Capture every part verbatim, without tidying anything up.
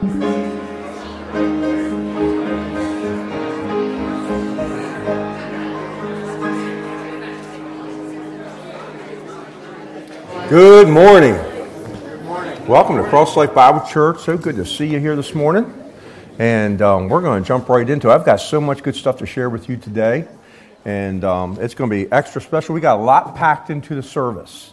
Good morning. Good morning. Welcome to Cross Life Bible Church. So good to see you here this morning. And um, we're going to jump right into it. I've got so much good stuff to share with you today. And um, it's going to be extra special. We got a lot packed into the service.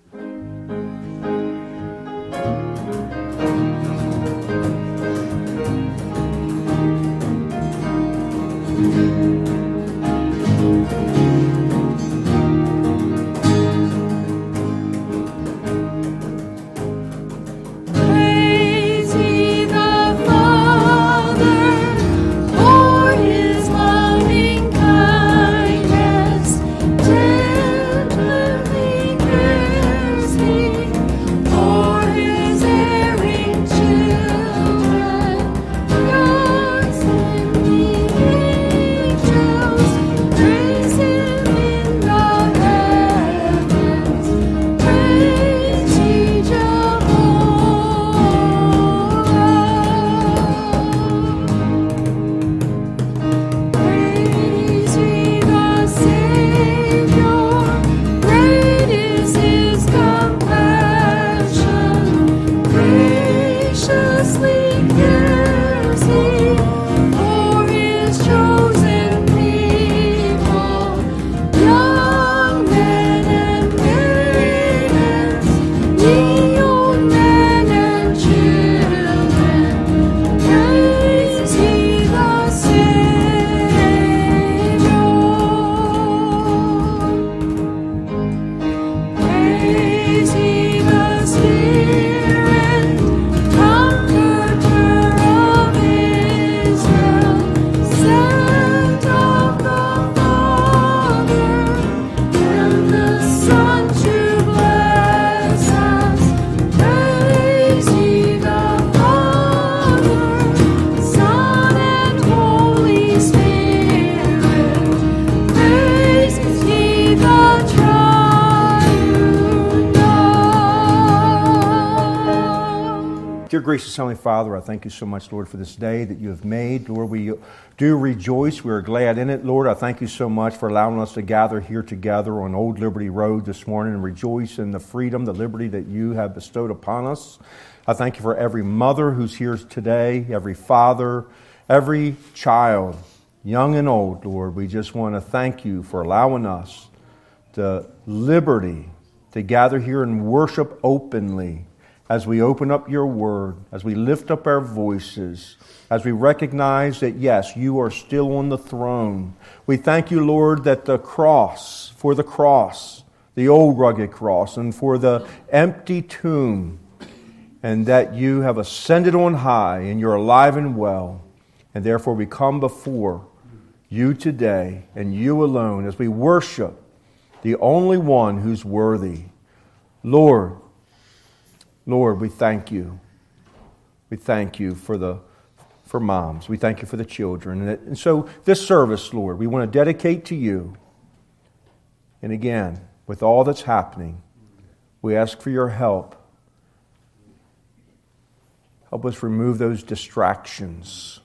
Dear gracious Heavenly Father, I thank you so much, Lord, for this day that you have made. Lord, we do rejoice. We are glad in it. Lord, I thank you so much for allowing us to gather here together on Old Liberty Road this morning and rejoice in the freedom, the liberty that you have bestowed upon us. I thank you for every mother who's here today, every father, every child, young and old, Lord. We just want to thank you for allowing us the liberty to gather here and worship openly as we open up your word, as we lift up our voices, as we recognize that, yes, you are still on the throne. We thank you, Lord, that the cross, for the cross, the old rugged cross, and for the empty tomb, and that you have ascended on high and you're alive and well. And therefore we come before you today and you alone as we worship the only one who's worthy. Lord, Lord, we thank you. We thank you for the for moms. We thank you for the children. And, it, and so this service, Lord, we want to dedicate to you. And again, with all that's happening, we ask for your help. Help us remove those distractions,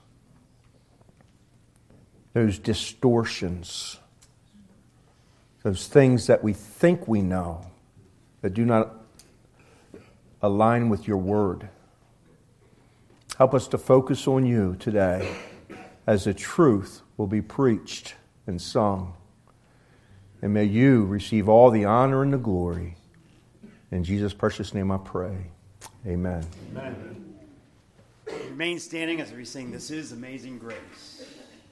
those distortions, those things that we think we know that do not align with your word. Help us to focus on you today as the truth will be preached and sung. And may you receive all the honor and the glory. In Jesus' precious name I pray. Amen. Amen. Remain standing as we sing This Is Amazing Grace.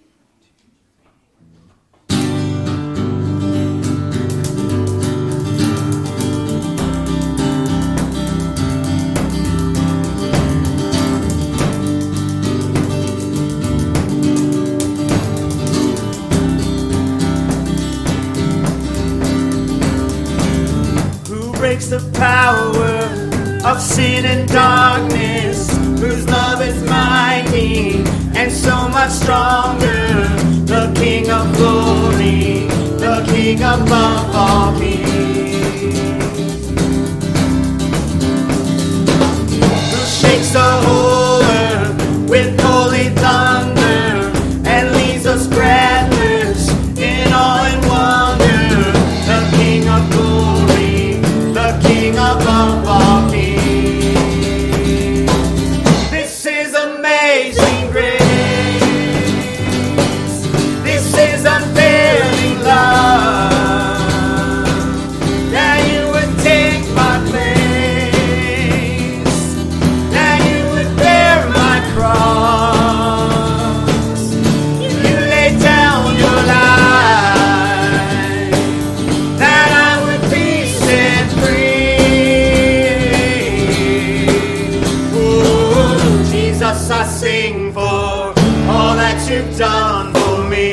The power of sin and darkness, whose love is mighty and so much stronger. The King of glory, the King above all kings, who shakes the whole earth Jesus, I sing for all that you've done for me.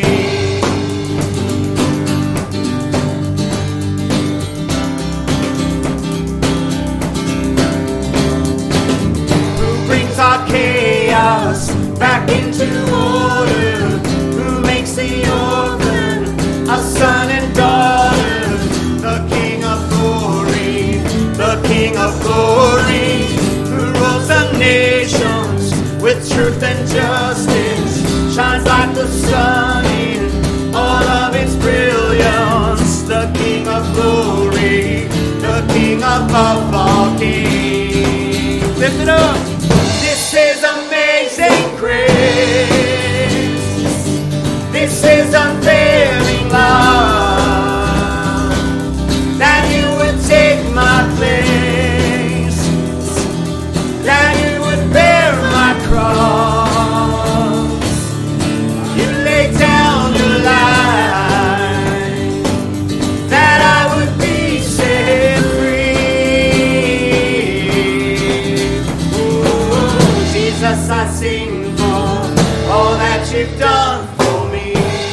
Who brings our chaos back into order? Who makes the orphan a son and daughter? The King of glory, the King of glory, who rules the nations with truth and justice, shines like the sun in all of its brilliance. The King of glory, the King above all kings. Lift it up. This is amazing grace. This is unfailing love, that you would take my place, that you would bear my cross. You laid down your life, that I would be set free. Ooh, Jesus, I sing for all that you've done for me.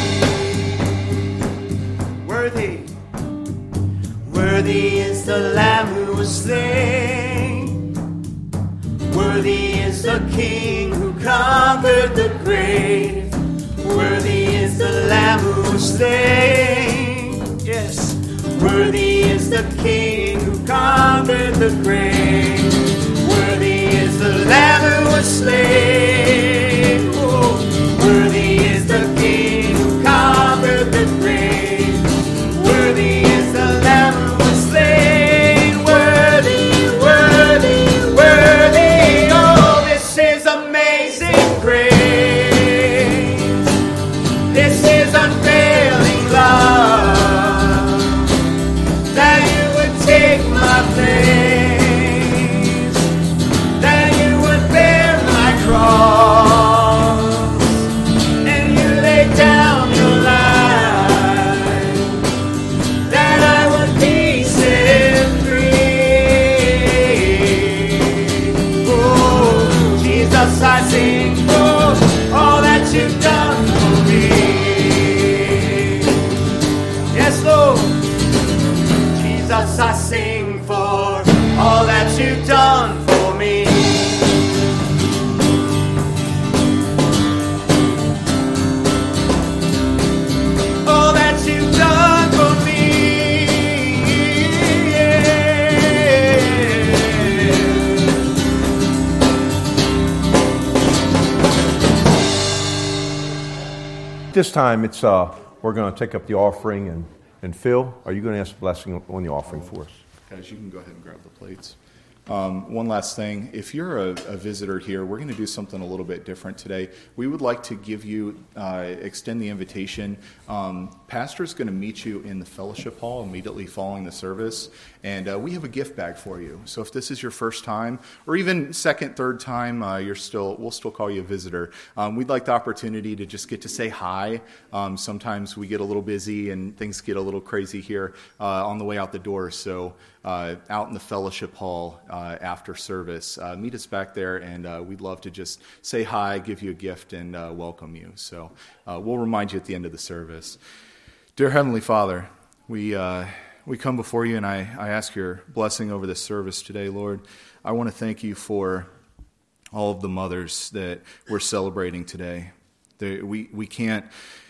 Worthy, worthy is the Lamb who was slain. Worthy is the King who conquered the grave. Worthy is the Lamb who was slain. Yes. Worthy is the King who conquered the grave. Worthy is the Lamb who was slain. Oh, worthy is the King who conquered the grave. Worthy is the Lamb who was slain. Worthy, worthy, worthy. Oh, this is amazing grace. This is unfailing love, that you would take my place, that you would bear my cross, and you laid down your life, that I would be set free. Oh, Jesus, I sing for all that you've done for me. Yes, Lord. Jesus, I sing for all that you've done for me. All that you've done for me. This time, it's uh, we're going to take up the offering, and, and Phil, are you going to ask a blessing on the offering for us? Guys, you can go ahead and grab the plates. Um, one last thing, if you're a, a visitor here, we're going to do something a little bit different today. We would like to give you, uh, extend the invitation. Um, Pastor's going to meet you in the fellowship hall immediately following the service, and uh, we have a gift bag for you. So if this is your first time, or even second, third time, uh, you're still, we'll still call you a visitor. Um, we'd like the opportunity to just get to say hi. Um, sometimes we get a little busy and things get a little crazy here uh, on the way out the door. So uh, out in the fellowship hall uh, after service, uh, meet us back there, and uh, we'd love to just say hi, give you a gift, and uh, welcome you. So uh, we'll remind you at the end of the service. Dear Heavenly Father, we uh, we come before you, and I, I ask your blessing over this service today, Lord. I want to thank you for all of the mothers that we're celebrating today. They, we we can't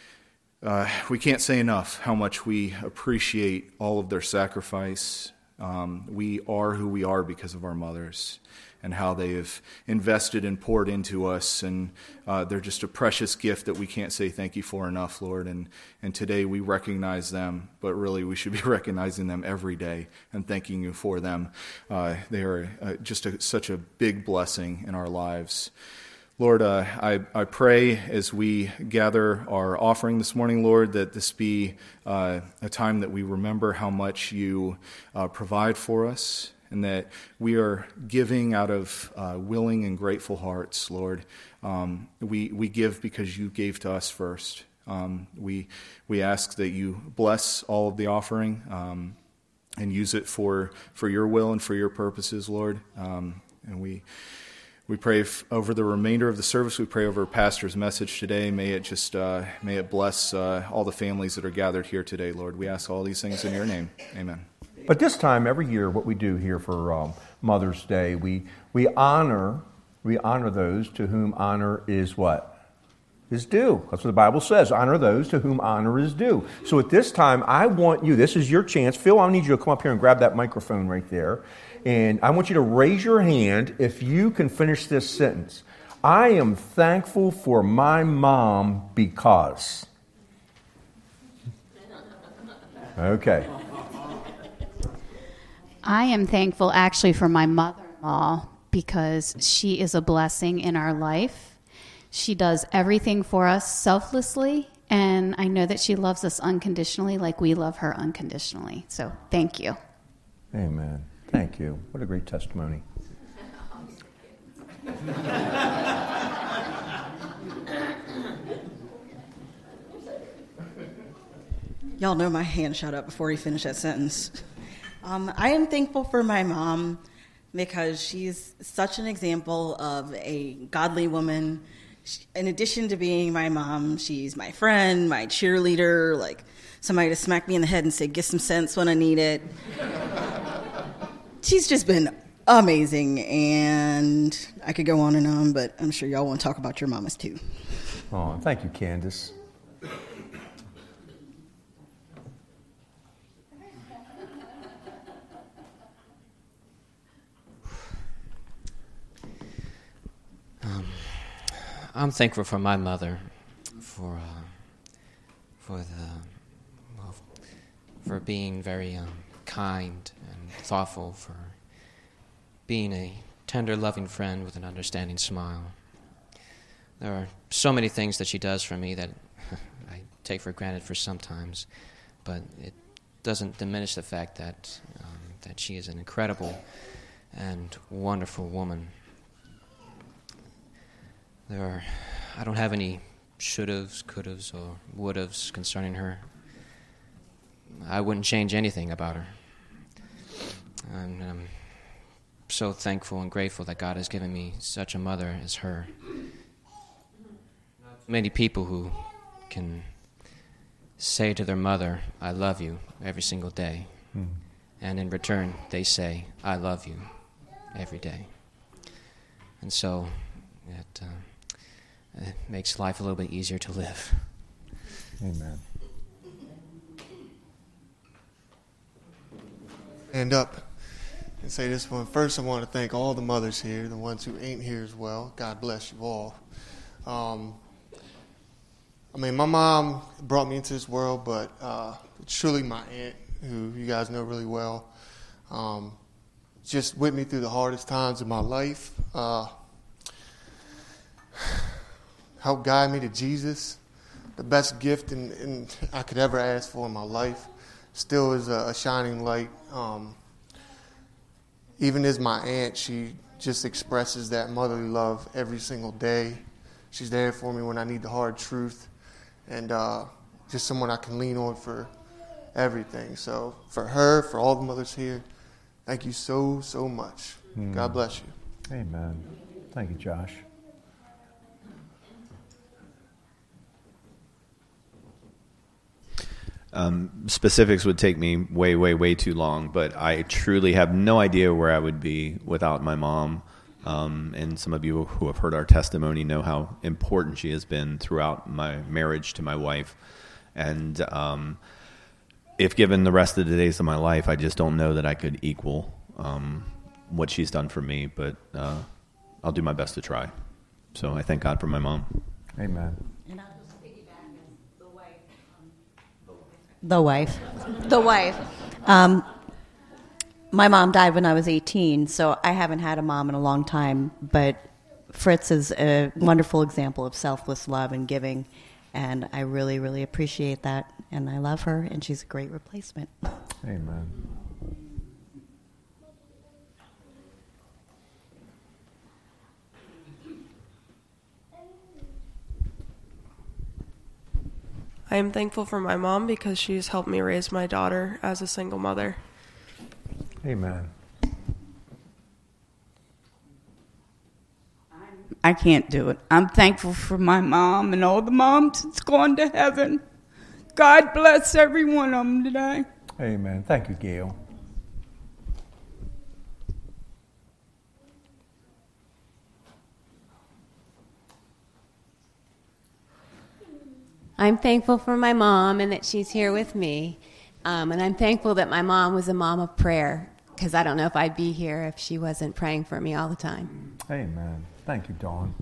uh, we can't say enough how much we appreciate all of their sacrifice. Um, we are who we are because of our mothers, and how they have invested and poured into us, and uh, they're just a precious gift that we can't say thank you for enough, Lord. And and today we recognize them, but really we should be recognizing them every day and thanking you for them. Uh, they are uh, just a, such a big blessing in our lives. Lord, uh, I, I pray as we gather our offering this morning, Lord, that this be uh, a time that we remember how much you uh, provide for us, and that we are giving out of uh, willing and grateful hearts, Lord. Um, we we give because you gave to us first. Um, we we ask that you bless all of the offering um, and use it for, for your will and for your purposes, Lord. Um, and we We pray f- over the remainder of the service. We pray over Pastor's message today. May it just uh, may it bless uh, all the families that are gathered here today, Lord. We ask all these things in your name. Amen. But this time, every year, what we do here for um, Mother's Day, we we honor we honor those to whom honor is what? Is due. That's what the Bible says. Honor those to whom honor is due. So at this time, I want you, this is your chance. Phil, I need you to come up here and grab that microphone right there. And I want you to raise your hand if you can finish this sentence. I am thankful for my mom because. Okay. I am thankful actually for my mother-in-law because she is a blessing in our life. She does everything for us selflessly, and I know that she loves us unconditionally like we love her unconditionally. So thank you. Amen. Thank you. What a great testimony. Y'all know my hand shot up before he finished that sentence. Um, I am thankful for my mom because she's such an example of a godly woman. In addition to being my mom, she's my friend, my cheerleader, like somebody to smack me in the head and say, get some sense when I need it. She's just been amazing, and I could go on and on, but I'm sure y'all want to talk about your mamas too. Oh, thank you, Candace. Um, I'm thankful for my mother, for uh, for the well, for being very um, kind and thoughtful, for being a tender, loving friend with an understanding smile. There are so many things that she does for me that I take for granted for sometimes, but it doesn't diminish the fact that um, that she is an incredible and wonderful woman. There are, I don't have any should-haves, could-haves, or would-haves concerning her. I wouldn't change anything about her. And I'm so thankful and grateful that God has given me such a mother as her. Many people who can say to their mother, I love you, every single day. Mm. And in return, they say, I love you, every day. And so it, uh, it makes life a little bit easier to live. Amen. Stand up and say this one. First, I want to thank all the mothers here, the ones who ain't here as well. God bless you all. Um, I mean, my mom brought me into this world, but uh, it's truly my aunt, who you guys know really well, um, just with me through the hardest times of my life. Uh, helped guide me to Jesus, the best gift in, in I could ever ask for in my life. Still is a, a shining light. Um, even as my aunt, she just expresses that motherly love every single day. She's there for me when I need the hard truth, and uh, just someone I can lean on for everything. So for her, for all the mothers here, thank you so, so much. Mm. God bless you. Amen. Thank you, Josh. Um, specifics would take me way, way, way too long, but I truly have no idea where I would be without my mom. Um, and some of you who have heard our testimony know how important she has been throughout my marriage to my wife. And um, if given the rest of the days of my life, I just don't know that I could equal um, what she's done for me, but uh, I'll do my best to try. So I thank God for my mom. Amen. And I'll just piggyback as the wife. Um, the wife. The wife. Um, my mom died when I was eighteen, so I haven't had a mom in a long time, but Fritz is a wonderful example of selfless love and giving, and I really, really appreciate that, and I love her, and she's a great replacement. Amen. I am thankful for my mom because she's helped me raise my daughter as a single mother. Amen. I can't do it. I'm thankful for my mom and all the moms that's gone to heaven. God bless every one of them today. Amen. Thank you, Gail. I'm thankful for my mom and that she's here with me. Um, and I'm thankful that my mom was a mom of prayer, because I don't know if I'd be here if she wasn't praying for me all the time. Amen. Thank you, Dawn.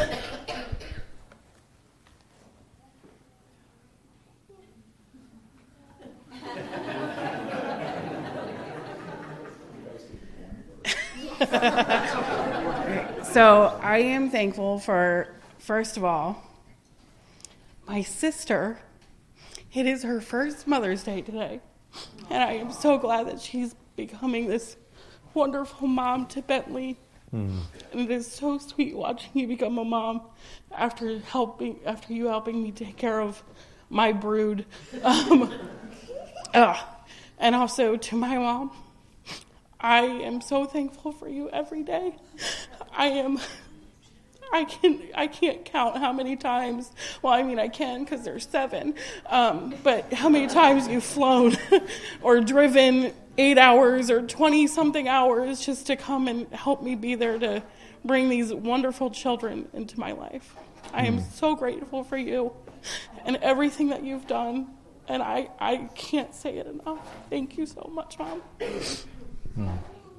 So I am thankful for, first of all, my sister. It is her first Mother's Day today, and I am so glad that she's becoming this wonderful mom to Bentley. Mm. And it is so sweet watching you become a mom after helping, after you helping me take care of my brood. Um, uh, and also to my mom, I am so thankful for you every day. I am. I can I can't count how many times. Well, I mean I can because there's seven. Um, but how many times you've flown or driven eight hours or twenty something hours just to come and help me be there to bring these wonderful children into my life. I am mm. so grateful for you and everything that you've done, and I I can't say it enough. Thank you so much, Mom. Mm.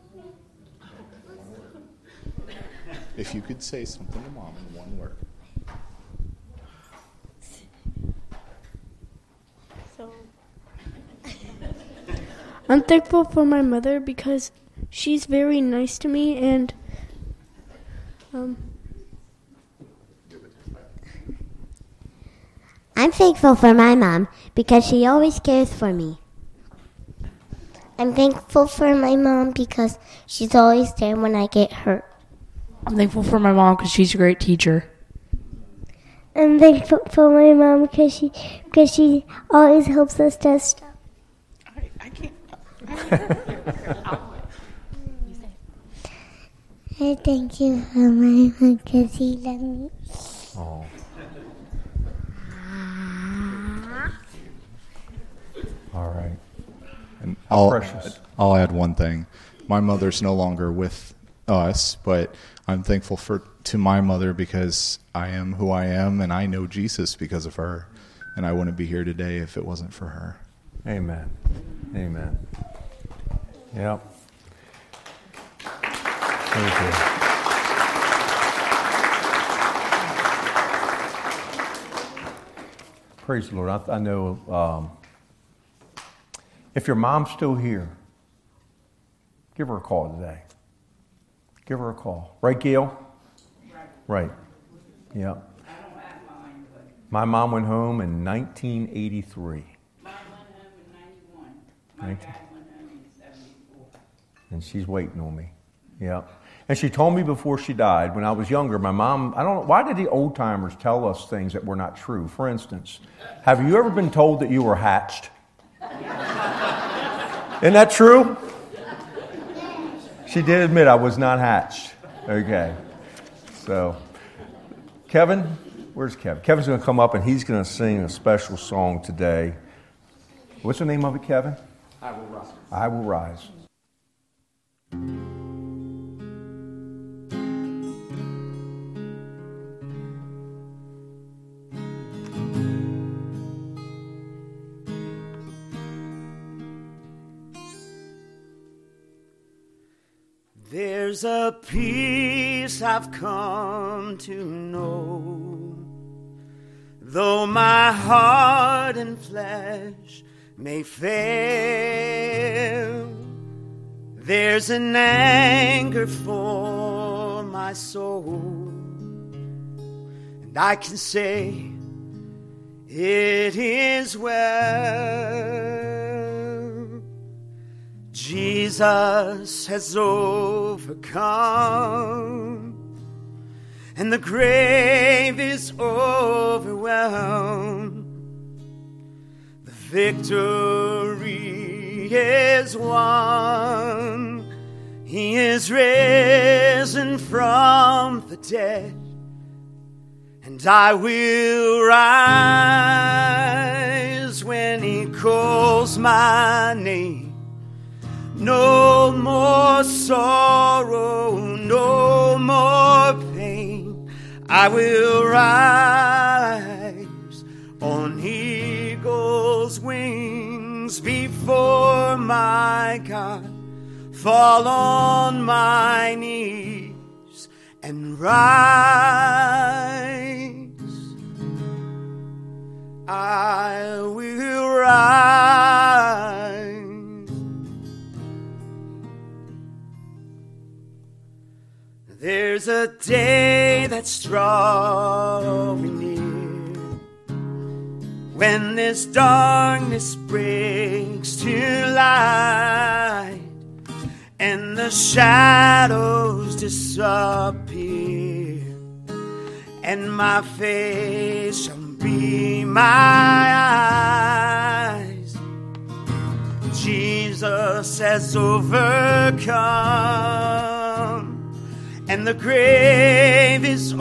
If you could say something to Mom in one word. So, I'm thankful for my mother because she's very nice to me, and um, I'm thankful for my mom because she always cares for me. I'm thankful for my mom because she's always there when I get hurt. I'm thankful for my mom because she's a great teacher. I'm thankful for my mom because she because she always helps us test stuff. I, I can't. I thank you for my mom because she loves me. Oh. All right. And How I'll, precious. I'll add one thing. My mother's no longer with us, but I'm thankful for to my mother because I am who I am, and I know Jesus because of her, and I wouldn't be here today if it wasn't for her. Amen. Amen. Yep. Thank you. Praise the Lord. I, I know um, if your mom's still here, give her a call today. Give her a call. Right, Gail? Right. Right. Yeah. My mom went home in nineteen eighty-three. Mine went home in ninety-one. My nineteen dad went home in seventy-four. And she's waiting on me. Yeah. And she told me before she died, when I was younger, my mom, I don't know, why did the old timers tell us things that were not true? For instance, have you ever been told that you were hatched? Isn't that true? She did admit I was not hatched. Okay. So, Kevin, where's Kevin? Kevin's going to come up and he's going to sing a special song today. What's the name of it, Kevin? I Will Rise. I Will Rise. There's a peace I've come to know, though my heart and flesh may fail. There's an anger for my soul, and I can say it is well. Jesus has overcome, and the grave is overwhelmed. The victory is won. He is risen from the dead, and I will rise when he calls my name. No more sorrow, no more pain. I will rise on eagle's wings before my God. Fall on my knees and rise. I will rise. There's a day that's drawing near when this darkness breaks to light and the shadows disappear, and my face shall be my eyes. Jesus has overcome, and the grave is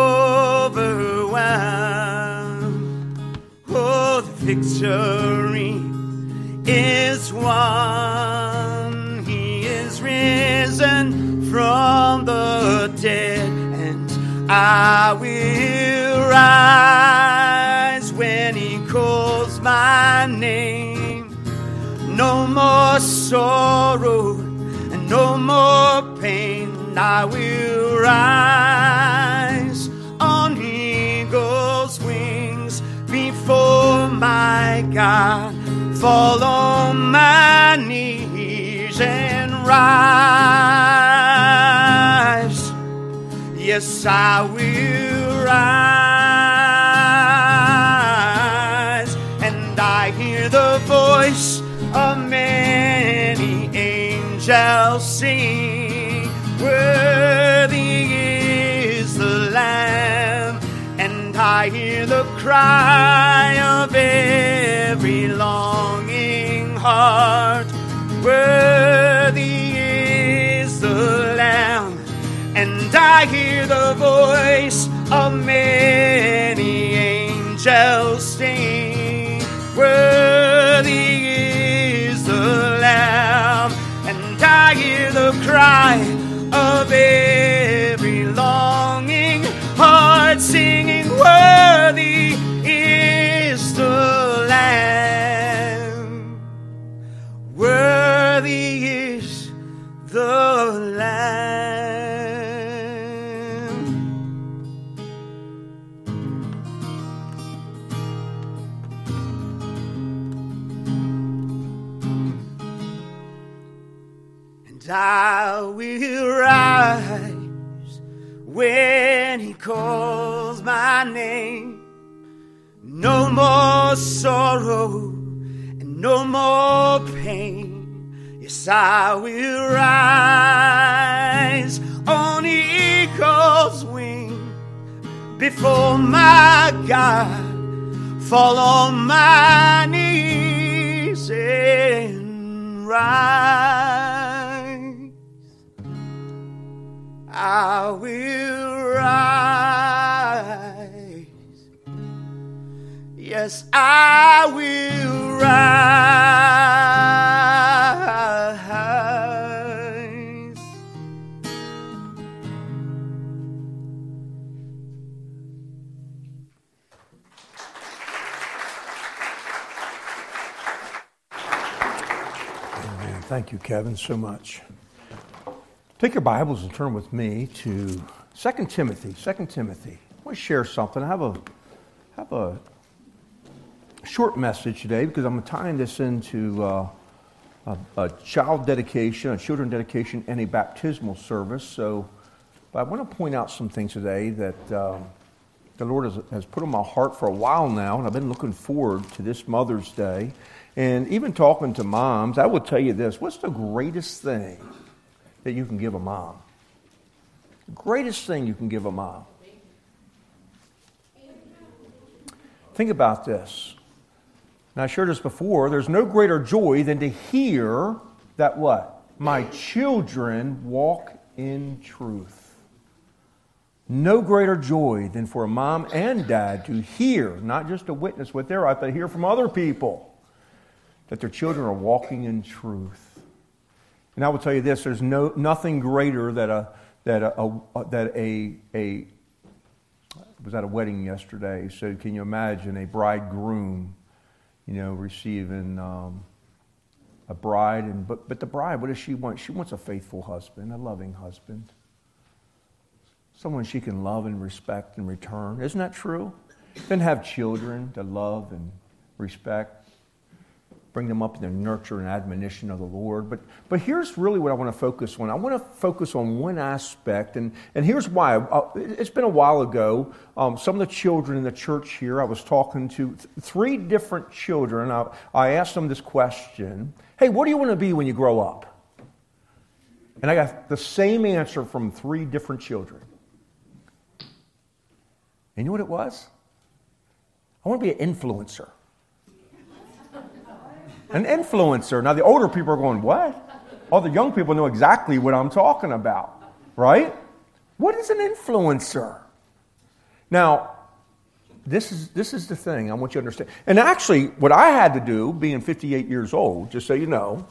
overwhelmed. Oh, the victory is won. He is risen from the dead, and I will rise when he calls my name. No more sorrow and no more pain. I will rise on eagle's wings before my God. Fall on my knees and rise. Yes, I will rise. And I hear the voice of many angels sing, worthy is the Lamb. And I hear the cry of every longing heart, worthy is the Lamb. And I hear the voice of many angels sing, worthy is the Lamb. And I hear the cry of every longing heart singing, worthy is the Lamb. Worthy is the Lamb. And I will rise when he calls my name. No more sorrow and no more pain. Yes, I will rise on eagle's wing before my God. Fall on my knees and rise. I will rise. Yes, I will rise. Amen. Thank you, Kevin, so much. Take your Bibles and turn with me to Second Timothy. Second Timothy. I want to share something. I have a have a short message today because I'm tying this into uh, a, a child dedication, a children dedication, and a baptismal service. So, but I want to point out some things today that um, the Lord has, has put on my heart for a while now, and I've been looking forward to this Mother's Day. And even talking to moms, I will tell you this: what's the greatest thing that you can give a mom? The greatest thing you can give a mom. Think about this. Now, I shared this before. There's no greater joy than to hear that what? My children walk in truth. No greater joy than for a mom and dad to hear, not just to witness what they're out, but hear from other people that their children are walking in truth. And I will tell you this: there's no nothing greater that a that a, a that a a I was at a wedding yesterday. So can you imagine a bridegroom, you know, receiving um, a bride, and but but the bride, what does she want? She wants a faithful husband, a loving husband. Someone she can love and respect in return. Isn't that true? Then have children to love and respect. Bring them up in the nurture and admonition of the Lord. But but here's really what I want to focus on. I want to focus on one aspect, and, and here's why. It's been a while ago. Um, some of the children in the church here, I was talking to th- three different children. I, I asked them this question: hey, what do you want to be when you grow up? And I got the same answer from three different children. And you know what it was? I want to be an influencer. An influencer. Now, the older people are going, what? All the young people know exactly what I'm talking about, right? What is an influencer? Now, this is this is the thing I want you to understand. And actually, what I had to do, being fifty-eight years old, just so you know,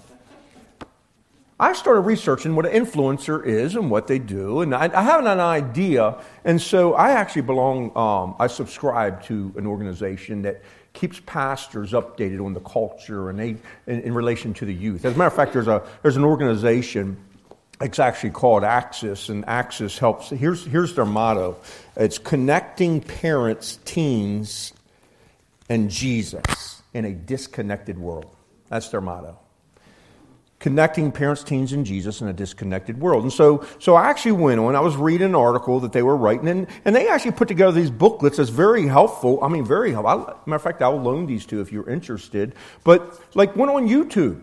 I started researching what an influencer is and what they do, and I, I have an idea. And so I actually belong, um, I subscribe to an organization that keeps pastors updated on the culture and they in, in relation to the youth. As a matter of fact, there's a there's an organization. It's actually called Axis, and Axis helps. Here's here's their motto. It's connecting parents, teens, and Jesus in a disconnected world. That's their motto. Connecting parents, teens, and Jesus in a disconnected world. And so so I actually went on, I was reading an article that they were writing, and, and they actually put together these booklets that's very helpful. I mean, very helpful. I, matter of fact, I will loan these to you if you're interested. But like one on YouTube.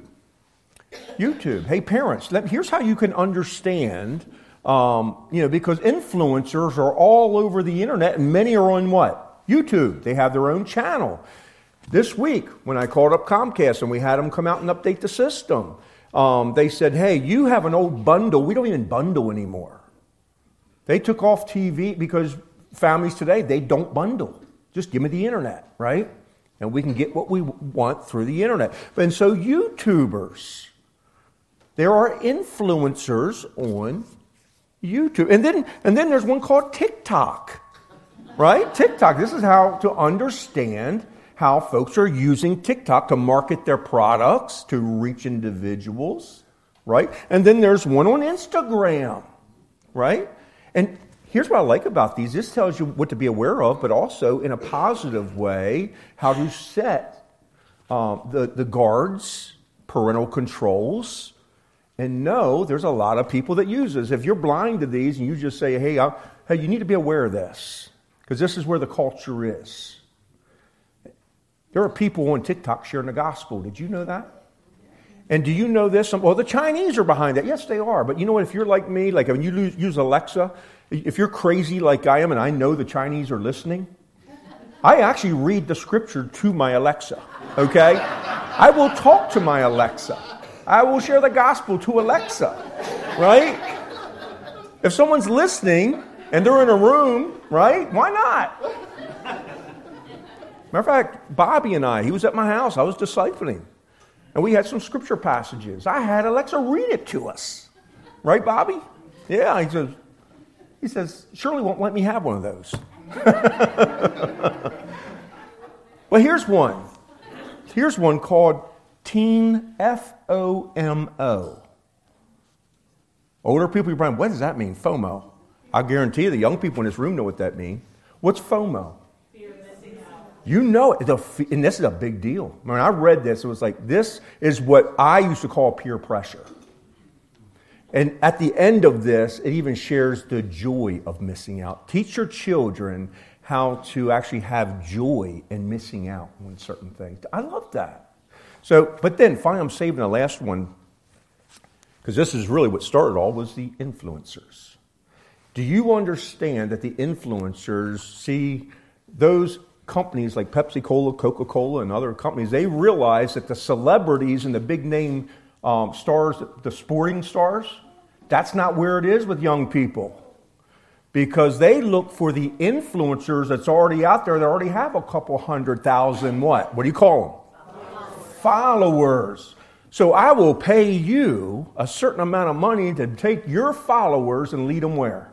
YouTube. Hey, parents, let, here's how you can understand, um, you know, because influencers are all over the internet, and many are on what? YouTube. They have their own channel. This week, when I called up Comcast and we had them come out and update the system, Um, they said, hey, you have an old bundle. We don't even bundle anymore. They took off T V because families today, they don't bundle. Just give me the internet, right? And we can get what we want through the internet. And so YouTubers, there are influencers on YouTube. And then, and then there's one called TikTok, right? TikTok, this is how to understand how folks are using TikTok to market their products, to reach individuals, right? And then there's one on Instagram, right? And here's what I like about these. This tells you what to be aware of, but also in a positive way, how to set um, the, the guards, parental controls, and know there's a lot of people that use this. If you're blind to these and you just say, hey, I, hey, you need to be aware of this, because this is where the culture is. There are people on TikTok sharing the gospel. Did you know that? And do you know this? Well, the Chinese are behind that. Yes, they are. But you know what? If you're like me, like when you use Alexa, if you're crazy like I am and I know the Chinese are listening, I actually read the scripture to my Alexa, okay? I will talk to my Alexa. I will share the gospel to Alexa, right? If someone's listening and they're in a room, right? Why not? Matter of fact, Bobby and I, he was at my house. I was discipling. And we had some scripture passages. I had Alexa read it to us. Right, Bobby? Yeah, he says, he says, Shirley won't let me have one of those. Well, here's one. Here's one called Teen F O M O. Older people, you're probably, what does that mean? FOMO. I guarantee you the young people in this room know what that means. What's FOMO? You know it, and this is a big deal. When I read this, it was like, this is what I used to call peer pressure. And at the end of this, it even shares the joy of missing out. Teach your children how to actually have joy in missing out on certain things. I love that. So, but then finally, I'm saving the last one, because this is really what started all, was the influencers. Do you understand that the influencers see those companies like Pepsi-Cola, Coca-Cola, and other companies, they realize that the celebrities and the big name um, stars, the sporting stars, that's not where it is with young people. because they look for the influencers that's already out there that already have a couple hundred thousand what? What do you call them? Followers. So I will pay you a certain amount of money to take your followers and lead them where?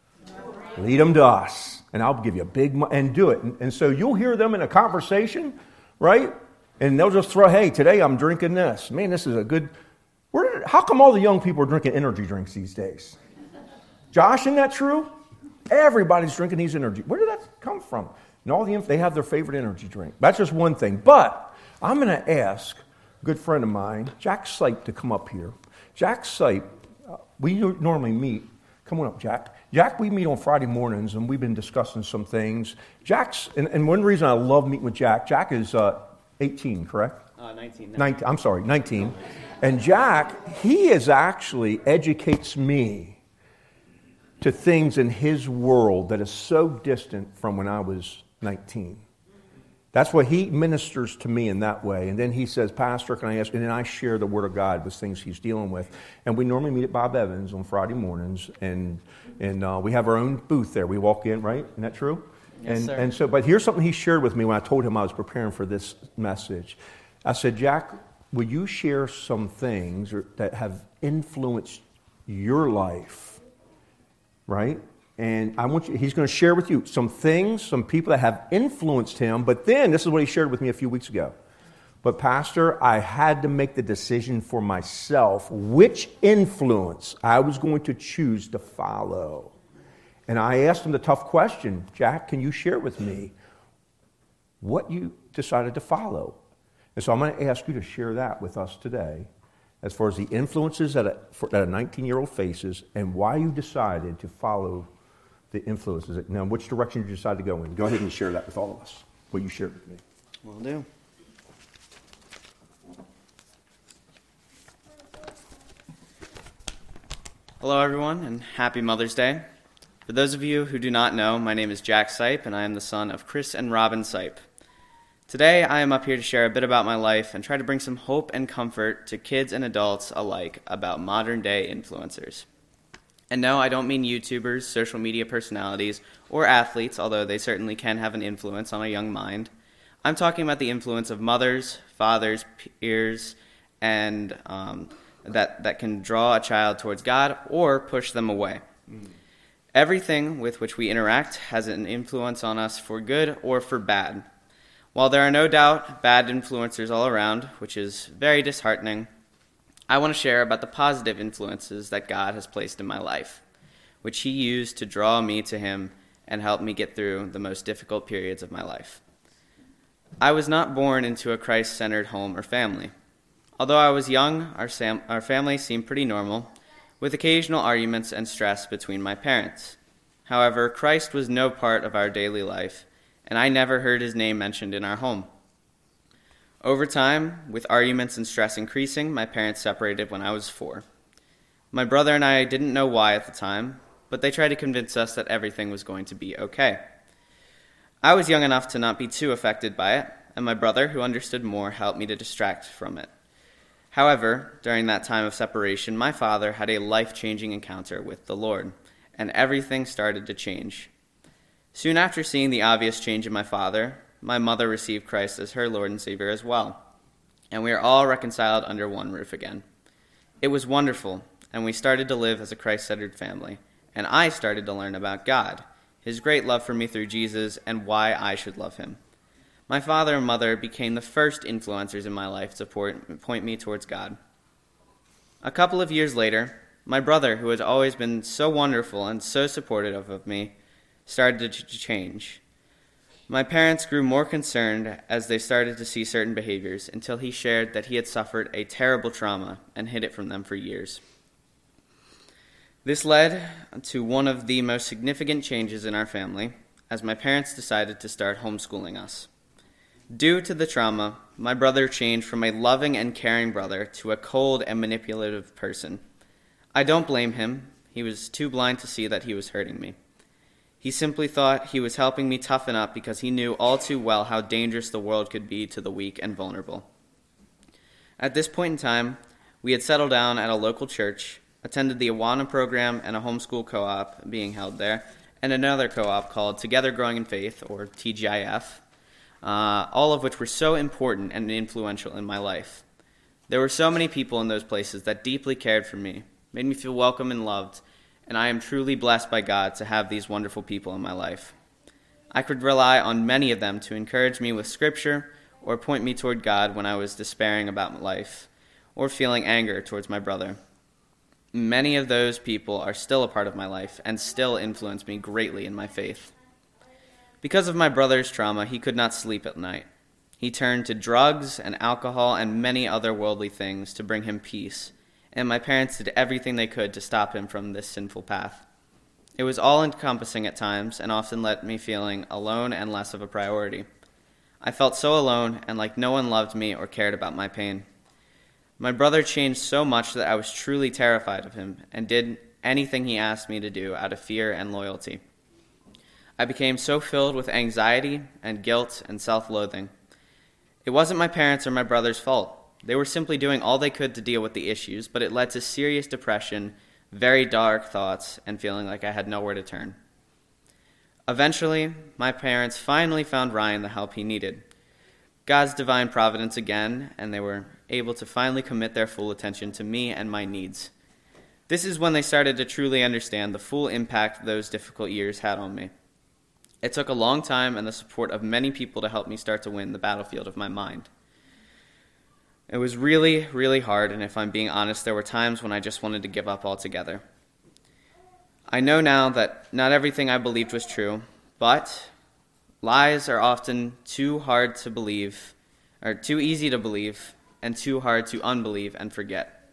Lead them to us. And I'll give you a big mo- and do it. And, and so you'll hear them in a conversation, right? And they'll just throw, hey, today I'm drinking this. Man, this is a good... Where did, how come all the young people are drinking energy drinks these days? Josh, isn't that true? Everybody's drinking these energy. Where did that come from? And all the they have their favorite energy drink. That's just one thing. But I'm going to ask a good friend of mine, Jack Sipe, to come up here. Jack Sipe, uh, we normally meet. Come on up, Jack. Jack, we meet on Friday mornings, and we've been discussing some things. Jack's, and, and one reason I love meeting with Jack, Jack is uh, eighteen, correct? Uh, nineteen. nineteen. I'm sorry, nineteen. And Jack, he is actually educates me to things in his world that is so distant from when I was nineteen. That's what he ministers to me in that way. And then he says, Pastor, can I ask? And then I share the Word of God with things he's dealing with. And we normally meet at Bob Evans on Friday mornings. And and uh, we have our own booth there. We walk in, right? Isn't that true? Yes, and, sir. And so, but here's something he shared with me when I told him I was preparing for this message. I said, Jack, will you share some things that have influenced your life, right? And I want you, he's going to share with you some things, some people that have influenced him. But then, this is what he shared with me a few weeks ago. But Pastor, I had to make the decision for myself which influence I was going to choose to follow. And I asked him the tough question, Jack, can you share with me what you decided to follow? And so I'm going to ask you to share that with us today as far as the influences that a, for, that a nineteen-year-old faces and why you decided to follow the influences. Now, which direction did you decide to go in? Go ahead and share that with all of us, what you shared with me. Will do. Hello, everyone, and happy Mother's Day. For those of you who do not know, my name is Jack Sipe, and I am the son of Chris and Robin Sipe. Today, I am up here to share a bit about my life and try to bring some hope and comfort to kids and adults alike about modern-day influencers. And no, I don't mean YouTubers, social media personalities, or athletes, although they certainly can have an influence on a young mind. I'm talking about the influence of mothers, fathers, peers, and um, that, that can draw a child towards God or push them away. Mm. Everything with which we interact has an influence on us for good or for bad. While there are no doubt bad influencers all around, which is very disheartening, I want to share about the positive influences that God has placed in my life, which he used to draw me to him and help me get through the most difficult periods of my life. I was not born into a Christ-centered home or family. Although I was young, our, sam- our family seemed pretty normal, with occasional arguments and stress between my parents. However, Christ was no part of our daily life, and I never heard his name mentioned in our home. Over time, with arguments and stress increasing, my parents separated when I was four. My brother and I didn't know why at the time, but they tried to convince us that everything was going to be okay. I was young enough to not be too affected by it, and my brother, who understood more, helped me to distract from it. However, during that time of separation, my father had a life-changing encounter with the Lord, and everything started to change. Soon after seeing the obvious change in my father, my mother received Christ as her Lord and Savior as well, and we are all reconciled under one roof again. It was wonderful, and we started to live as a Christ-centered family, and I started to learn about God, his great love for me through Jesus, and why I should love him. My father and mother became the first influencers in my life to point me towards God. A couple of years later, my brother, who has always been so wonderful and so supportive of me, started to change. My parents grew more concerned as they started to see certain behaviors until he shared that he had suffered a terrible trauma and hid it from them for years. This led to one of the most significant changes in our family, as my parents decided to start homeschooling us. Due to the trauma, my brother changed from a loving and caring brother to a cold and manipulative person. I don't blame him. He was too blind to see that he was hurting me. He simply thought he was helping me toughen up because he knew all too well how dangerous the world could be to the weak and vulnerable. At this point in time, we had settled down at a local church, attended the Awana program and a homeschool co-op being held there, and another co-op called Together Growing in Faith, or T G I F, uh, all of which were so important and influential in my life. There were so many people in those places that deeply cared for me, made me feel welcome and loved, and I am truly blessed by God to have these wonderful people in my life. I could rely on many of them to encourage me with Scripture or point me toward God when I was despairing about my life or feeling anger towards my brother. Many of those people are still a part of my life and still influence me greatly in my faith. Because of my brother's trauma, he could not sleep at night. He turned to drugs and alcohol and many other worldly things to bring him peace, and my parents did everything they could to stop him from this sinful path. It was all-encompassing at times and often left me feeling alone and less of a priority. I felt so alone and like no one loved me or cared about my pain. My brother changed so much that I was truly terrified of him and did anything he asked me to do out of fear and loyalty. I became so filled with anxiety and guilt and self-loathing. It wasn't my parents or my brother's fault. They were simply doing all they could to deal with the issues, but it led to serious depression, very dark thoughts, and feeling like I had nowhere to turn. Eventually, my parents finally found Ryan the help he needed. God's divine providence again, and they were able to finally commit their full attention to me and my needs. This is when they started to truly understand the full impact those difficult years had on me. It took a long time and the support of many people to help me start to win the battlefield of my mind. It was really, really hard, and if I'm being honest, there were times when I just wanted to give up altogether. I know now that not everything I believed was true, but lies are often too hard to believe, or too easy to believe, and too hard to unbelieve and forget.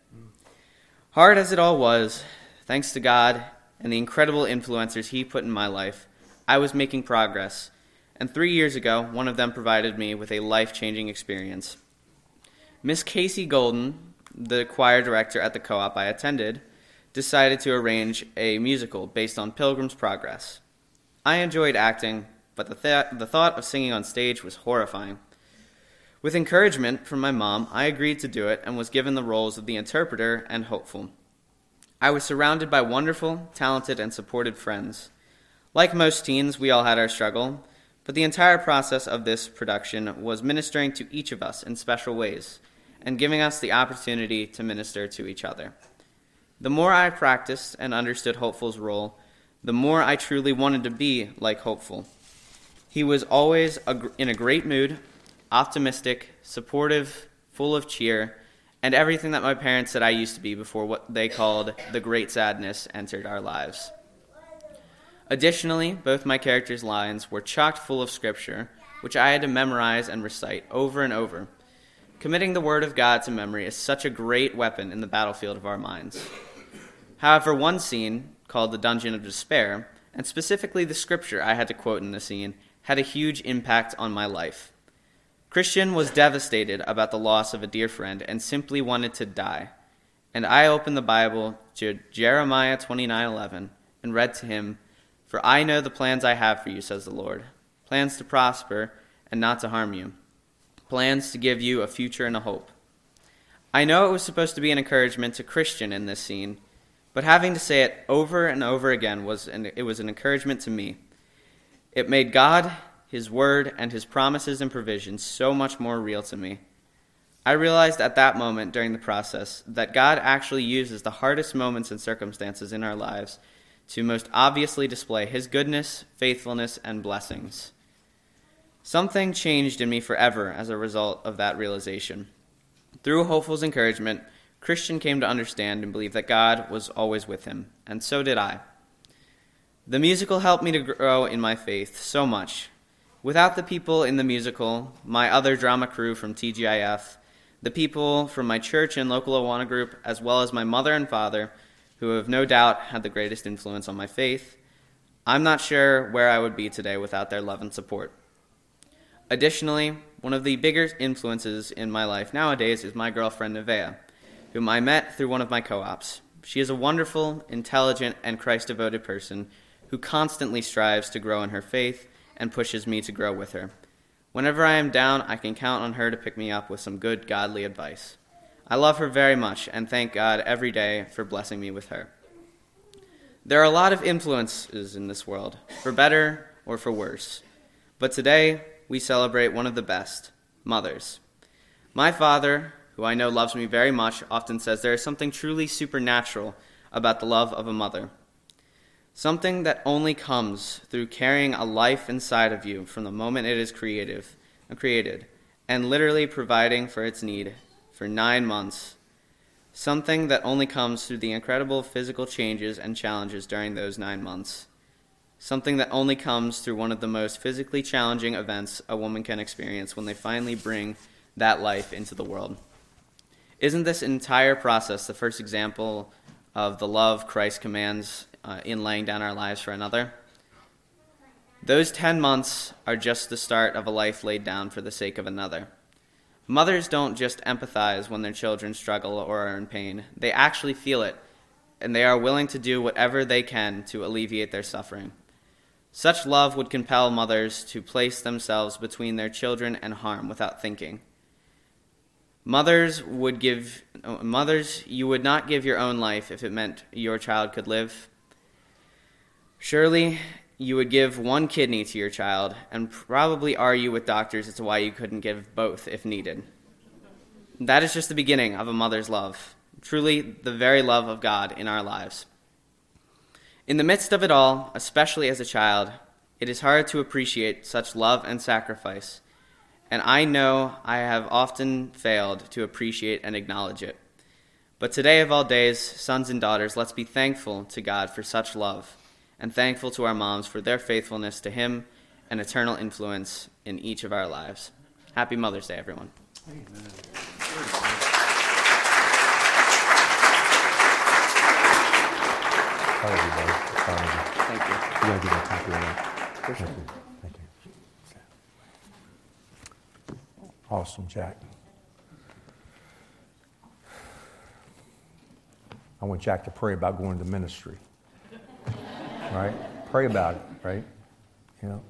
Hard as it all was, thanks to God and the incredible influencers he put in my life, I was making progress, and three years ago, one of them provided me with a life-changing experience. Miss Casey Golden, the choir director at the co-op I attended, decided to arrange a musical based on Pilgrim's Progress. I enjoyed acting, but the, th- the thought of singing on stage was horrifying. With encouragement from my mom, I agreed to do it and was given the roles of the interpreter and hopeful. I was surrounded by wonderful, talented, and supported friends. Like most teens, we all had our struggle, but the entire process of this production was ministering to each of us in special ways and giving us the opportunity to minister to each other. The more I practiced and understood Hopeful's role, the more I truly wanted to be like Hopeful. He was always in a great mood, optimistic, supportive, full of cheer, and everything that my parents said I used to be before what they called the great sadness entered our lives. Additionally, both my characters' lines were chock full of scripture, which I had to memorize and recite over and over. Committing the Word of God to memory is such a great weapon in the battlefield of our minds. However, one scene, called the Dungeon of Despair, and specifically the scripture I had to quote in the scene, had a huge impact on my life. Christian was devastated about the loss of a dear friend and simply wanted to die. And I opened the Bible to Jeremiah twenty-nine eleven and read to him, "For I know the plans I have for you, says the Lord, plans to prosper and not to harm you, plans to give you a future and a hope." I know it was supposed to be an encouragement to Christian in this scene, but having to say it over and over again was an, it was an encouragement to me. It made God, His Word, and His promises and provisions so much more real to me. I realized at that moment during the process that God actually uses the hardest moments and circumstances in our lives to most obviously display His goodness, faithfulness, and blessings. Something changed in me forever as a result of that realization. Through Hopeful's encouragement, Christian came to understand and believe that God was always with him, and so did I. The musical helped me to grow in my faith so much. Without the people in the musical, my other drama crew from T G I F, the people from my church and local Awana group, as well as my mother and father, who have no doubt had the greatest influence on my faith, I'm not sure where I would be today without their love and support. Additionally, one of the bigger influences in my life nowadays is my girlfriend, Nevaeh, whom I met through one of my co-ops. She is a wonderful, intelligent, and Christ-devoted person who constantly strives to grow in her faith and pushes me to grow with her. Whenever I am down, I can count on her to pick me up with some good, godly advice. I love her very much and thank God every day for blessing me with her. There are a lot of influences in this world, for better or for worse. But today, we celebrate one of the best, mothers. My father, who I know loves me very much, often says there is something truly supernatural about the love of a mother. Something that only comes through carrying a life inside of you from the moment it is creative, created, and literally providing for its need for nine months. Something that only comes through the incredible physical changes and challenges during those nine months. Something that only comes through one of the most physically challenging events a woman can experience when they finally bring that life into the world. Isn't this entire process the first example of the love Christ commands uh, in laying down our lives for another? Those ten months are just the start of a life laid down for the sake of another. Mothers don't just empathize when their children struggle or are in pain. They actually feel it, and they are willing to do whatever they can to alleviate their suffering. Such love would compel mothers to place themselves between their children and harm without thinking. Mothers would give mothers, you would not give your own life if it meant your child could live. Surely you would give one kidney to your child and probably argue with doctors as to why you couldn't give both if needed. That is just the beginning of a mother's love, truly the very love of God in our lives. In the midst of it all, especially as a child, it is hard to appreciate such love and sacrifice, and I know I have often failed to appreciate and acknowledge it. But today of all days, sons and daughters, let's be thankful to God for such love, and thankful to our moms for their faithfulness to Him and eternal influence in each of our lives. Happy Mother's Day, everyone. Amen. Hi, everybody. Thank you. You gotta give me a copy of that. For sure. Thank you. Thank you. Awesome, Jack. I want Jack to pray about going to ministry. Right? Pray about it, right? You know?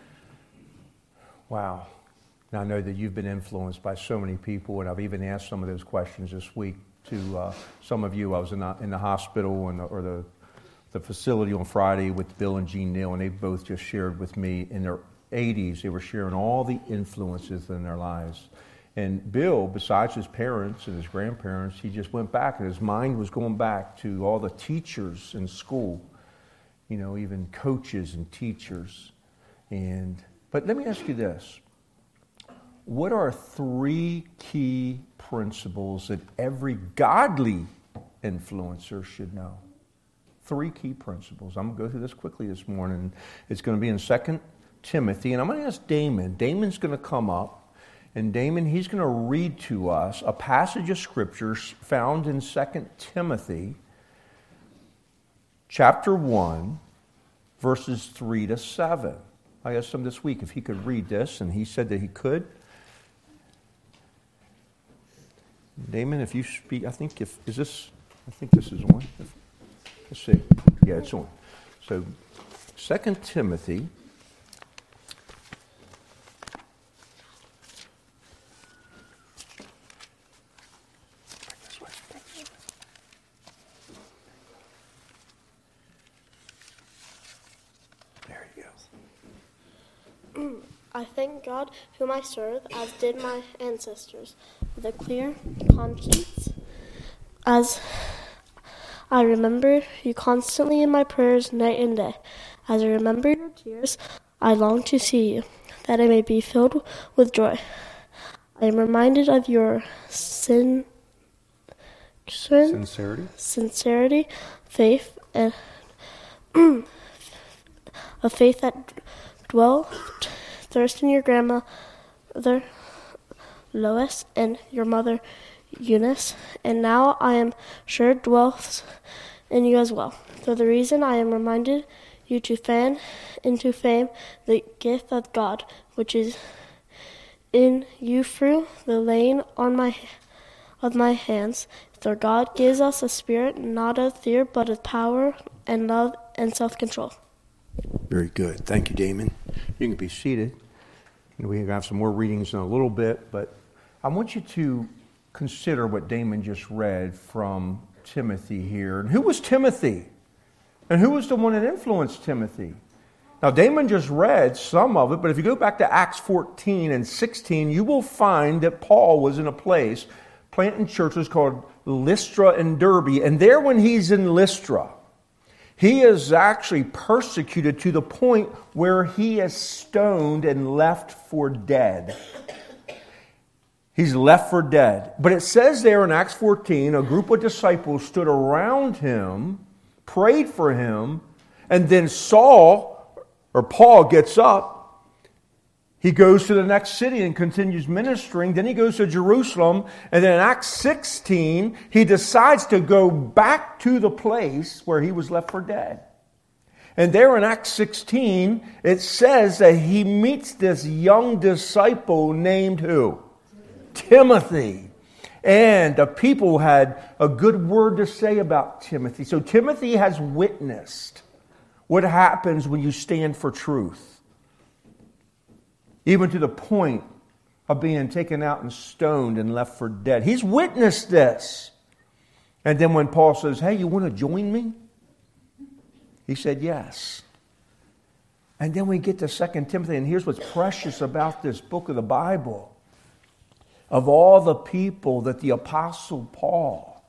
Wow. Now, I know that you've been influenced by so many people, and I've even asked some of those questions this week to uh, some of you. I was in the, in the hospital and the, or the the facility on Friday with Bill and Jean Neal, and they both just shared with me in their eighties, they were sharing all the influences in their lives. And Bill, besides his parents and his grandparents, he just went back, and his mind was going back to all the teachers in school, you know, even coaches and teachers. And but let me ask you this. What are three key principles that every godly influencer should know? Three key principles. I'm going to go through this quickly this morning. It's going to be in Second Timothy, and I'm going to ask Damon. Damon's going to come up, and Damon, he's going to read to us a passage of scriptures found in Second Timothy, chapter one, verses three to seven. I asked him this week if he could read this, and he said that he could. Damon, if you speak, I think if is this, I think this is on. Let's see. Yeah, it's on. So, Second Timothy. There he goes. I thank God, whom I serve, as did my ancestors, with a clear conscience, as I remember you constantly in my prayers night and day. As I remember your tears, I long to see you, that I may be filled with joy. I am reminded of your sin, sin sincerity, sincerity, faith, and a faith that dwelt thirst in your grandmother Lois and your mother Eunice, and now I am sure dwells in you as well. For the reason I am reminded you to fan into fame the gift of God, which is in you through the laying on my of my hands. For God gives us a spirit not of fear, but of power and love and self-control. Very good. Thank you, Damon. You can be seated. We have some more readings in a little bit, but I want you to consider what Damon just read from Timothy here. And who was Timothy? And who was the one that influenced Timothy? Now, Damon just read some of it, but if you go back to Acts fourteen and sixteen, you will find that Paul was in a place planting churches called Lystra and Derbe. And there, when he's in Lystra, he is actually persecuted to the point where he is stoned and left for dead. He's left for dead. But it says there in Acts fourteen, a group of disciples stood around him, prayed for him, and then Saul, or Paul, gets up. He goes to the next city and continues ministering. Then he goes to Jerusalem. And then in Acts sixteen, he decides to go back to the place where he was left for dead. And there in Acts sixteen, it says that he meets this young disciple named who? Timothy. And the people had a good word to say about Timothy. So Timothy has witnessed what happens when you stand for truth. Even to the point of being taken out and stoned and left for dead. He's witnessed this. And then when Paul says, hey, you want to join me? He said, yes. And then we get to Second Timothy, and here's what's precious about this book of the Bible. Of all the people that the Apostle Paul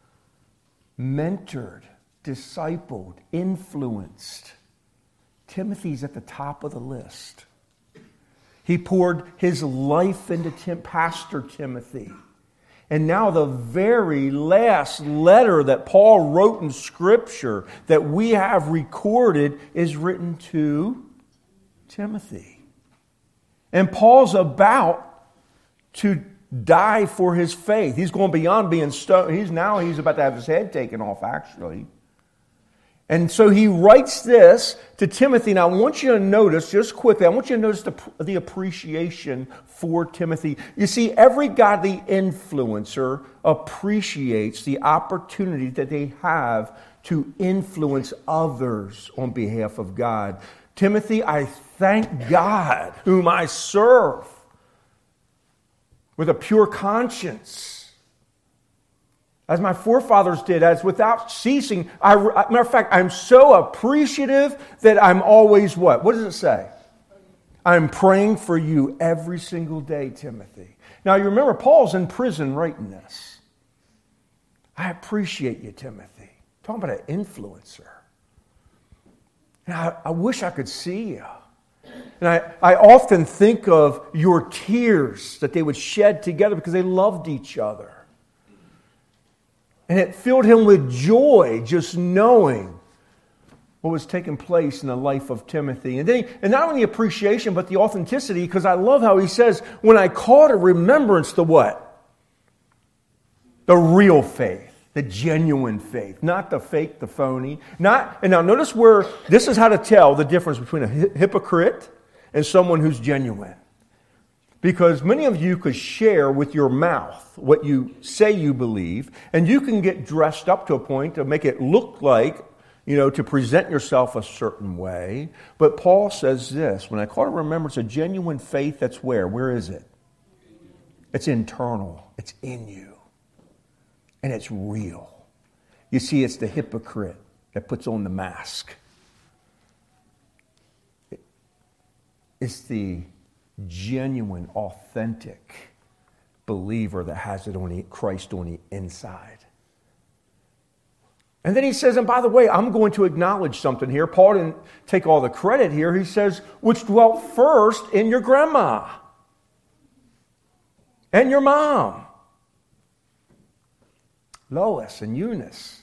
mentored, discipled, influenced, Timothy's at the top of the list. He poured his life into Tim, Pastor Timothy. And now the very last letter that Paul wrote in Scripture that we have recorded is written to Timothy. And Paul's about to die for his faith. He's going beyond being stoned. He's now he's about to have his head taken off, actually. And so he writes this to Timothy. Now I want you to notice, just quickly, I want you to notice the, the appreciation for Timothy. You see, every godly influencer appreciates the opportunity that they have to influence others on behalf of God. Timothy, I thank God whom I serve with a pure conscience, as my forefathers did, as without ceasing. I, matter of fact, I'm so appreciative that I'm always what? What does it say? I'm praying for you every single day, Timothy. Now, you remember, Paul's in prison writing this. I appreciate you, Timothy. Talking about an influencer. And I, I wish I could see you. And I, I often think of your tears that they would shed together because they loved each other. And it filled him with joy just knowing what was taking place in the life of Timothy. And then he, and not only appreciation, but the authenticity, because I love how he says, when I call to remembrance the what? The real faith. The genuine faith, not the fake, the phony. Not, and now notice where, this is how to tell the difference between a hypocrite and someone who's genuine. Because many of you could share with your mouth what you say you believe, and you can get dressed up to a point to make it look like, you know, to present yourself a certain way. But Paul says this, when I call to remembrance a genuine faith, that's where? Where is it? It's internal. It's in you. And it's real. You see, it's the hypocrite that puts on the mask. It's the genuine, authentic believer that has it on the, Christ on the inside. And then he says, and by the way, I'm going to acknowledge something here. Paul didn't take all the credit here. He says, which dwelt first in your grandma and your mom. Lois and Eunice.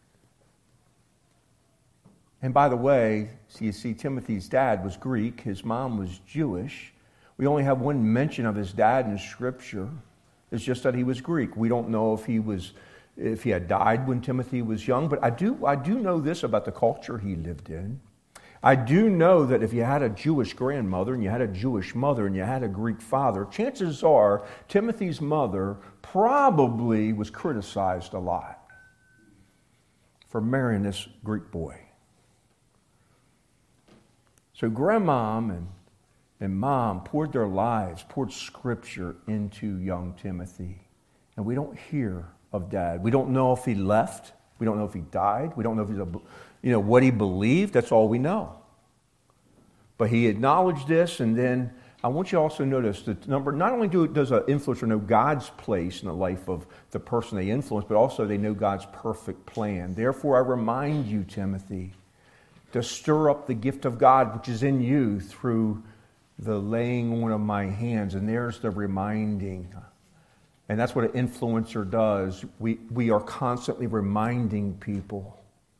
And by the way, so you see, Timothy's dad was Greek. His mom was Jewish. We only have one mention of his dad in Scripture. It's just that he was Greek. We don't know if he was, if he had died when Timothy was young. But I do, I do know this about the culture he lived in. I do know that if you had a Jewish grandmother and you had a Jewish mother and you had a Greek father, chances are Timothy's mother probably was criticized a lot for marrying this Greek boy. So grandmom and, and mom poured their lives, poured Scripture into young Timothy. And we don't hear of dad. We don't know if he left. We don't know if he died. We don't know if he's a, you know, what he believed, that's all we know. But he acknowledged this, and then I want you to also notice that number, not only do, does an influencer know God's place in the life of the person they influence, but also they know God's perfect plan. Therefore, I remind you, Timothy, to stir up the gift of God which is in you through the laying on of my hands. And there's the reminding. And that's what an influencer does. We, we are constantly reminding people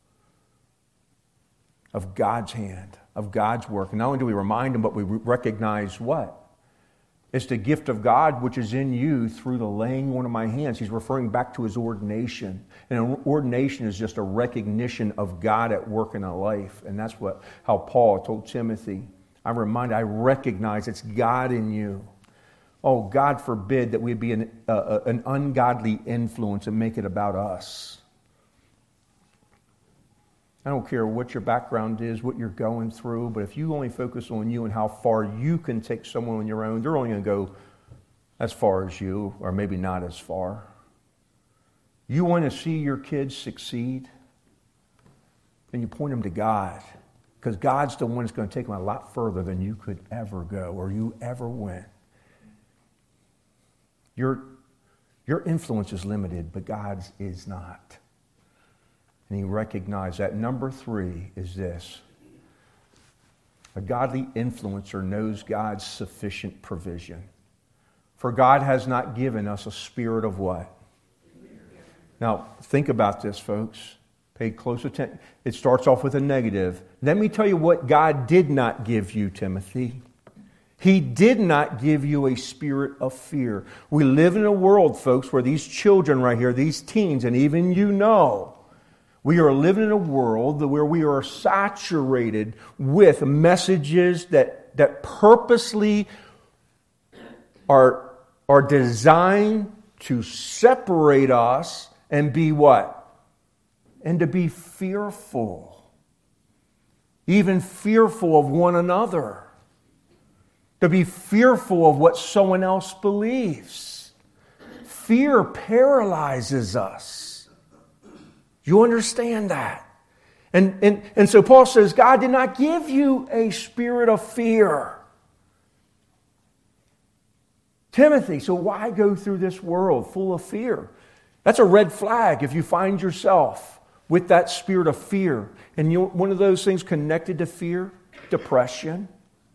of God's hand, of God's work. And not only do we remind them, but we recognize what? It's the gift of God which is in you through the laying on of my hands. He's referring back to his ordination. And an ordination is just a recognition of God at work in a life. And that's what how Paul told Timothy. I'm reminded, I recognize it's God in you. Oh, God forbid that we be an, uh, an ungodly influence and make it about us. I don't care what your background is, what you're going through, but if you only focus on you and how far you can take someone on your own, they're only going to go as far as you, or maybe not as far. You want to see your kids succeed, then you point them to God, because God's the one that's going to take them a lot further than you could ever go or you ever went. Your, your influence is limited, but God's is not. And he recognized that. Number three is this. A godly influencer knows God's sufficient provision. For God has not given us a spirit of what? Now, think about this, folks. Pay close attention. It starts off with a negative. Let me tell you what God did not give you, Timothy. He did not give you a spirit of fear. We live in a world, folks, where these children right here, these teens, and even you know, we are living in a world where we are saturated with messages that, that purposely are, are designed to separate us and be what? And to be fearful. Even fearful of one another. To be fearful of what someone else believes. Fear paralyzes us. You understand that? And, and, and so Paul says, God did not give you a spirit of fear. Timothy, so why go through this world full of fear? That's a red flag if you find yourself with that spirit of fear. And you, one of those things connected to fear, depression.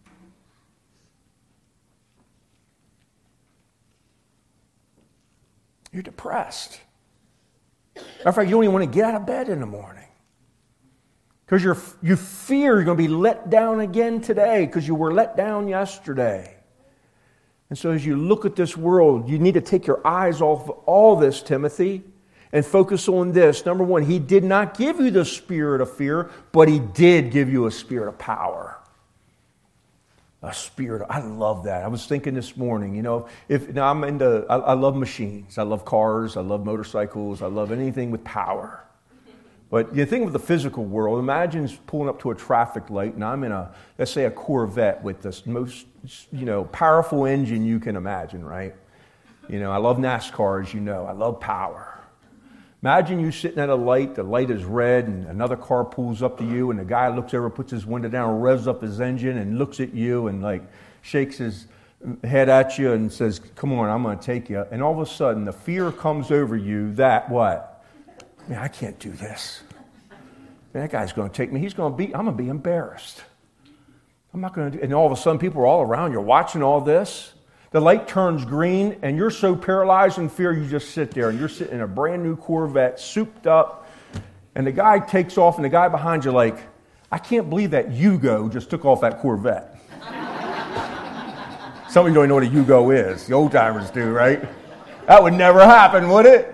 You're depressed. Matter of fact, you don't even want to get out of bed in the morning. Because you're, you fear you're going to be let down again today because you were let down yesterday. And so as you look at this world, you need to take your eyes off of all this, Timothy, and focus on this. Number one, he did not give you the spirit of fear, but he did give you a spirit of power. A spirit. I love that. I was thinking this morning, you know, if now I'm into, I, I love machines. I love cars. I love motorcycles. I love anything with power. But you think of the physical world. Imagine pulling up to a traffic light, and I'm in a, let's say, a Corvette with the most, you know, powerful engine you can imagine, right? You know, I love NASCAR, as you know. I love power. Imagine you sitting at a light, the light is red, and another car pulls up to you, and the guy looks over, puts his window down, revs up his engine, and looks at you and like shakes his head at you and says, come on, I'm going to take you. And all of a sudden, the fear comes over you that what? Man, I can't do this. Man, that guy's going to take me. He's going to be, I'm going to be embarrassed. I'm not going to do, and all of a sudden, people are all around. You're watching all this. The light turns green, and you're so paralyzed in fear, you just sit there, and you're sitting in a brand new Corvette, souped up, and the guy takes off, and the guy behind you like, I can't believe that Yugo just took off that Corvette. Some of you don't know what a Yugo is. The old timers do, right? That would never happen, would it?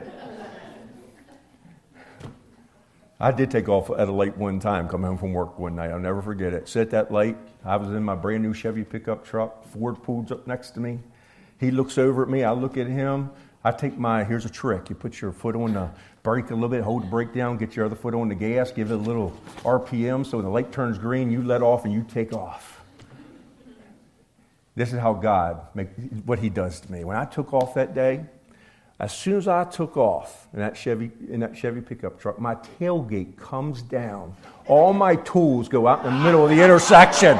I did take off at a light one time, come home from work one night. I'll never forget it. Sit at that light. I was in my brand new Chevy pickup truck. Ford pulls up next to me. He looks over at me. I look at him. I take my, here's a trick. You put your foot on the brake a little bit, hold the brake down, get your other foot on the gas, give it a little R P M. So when the light turns green, you let off and you take off. This is how God, make, what he does to me. When I took off that day, As soon as I took off in that Chevy in that Chevy pickup truck, my tailgate comes down. All my tools go out in the middle of the intersection.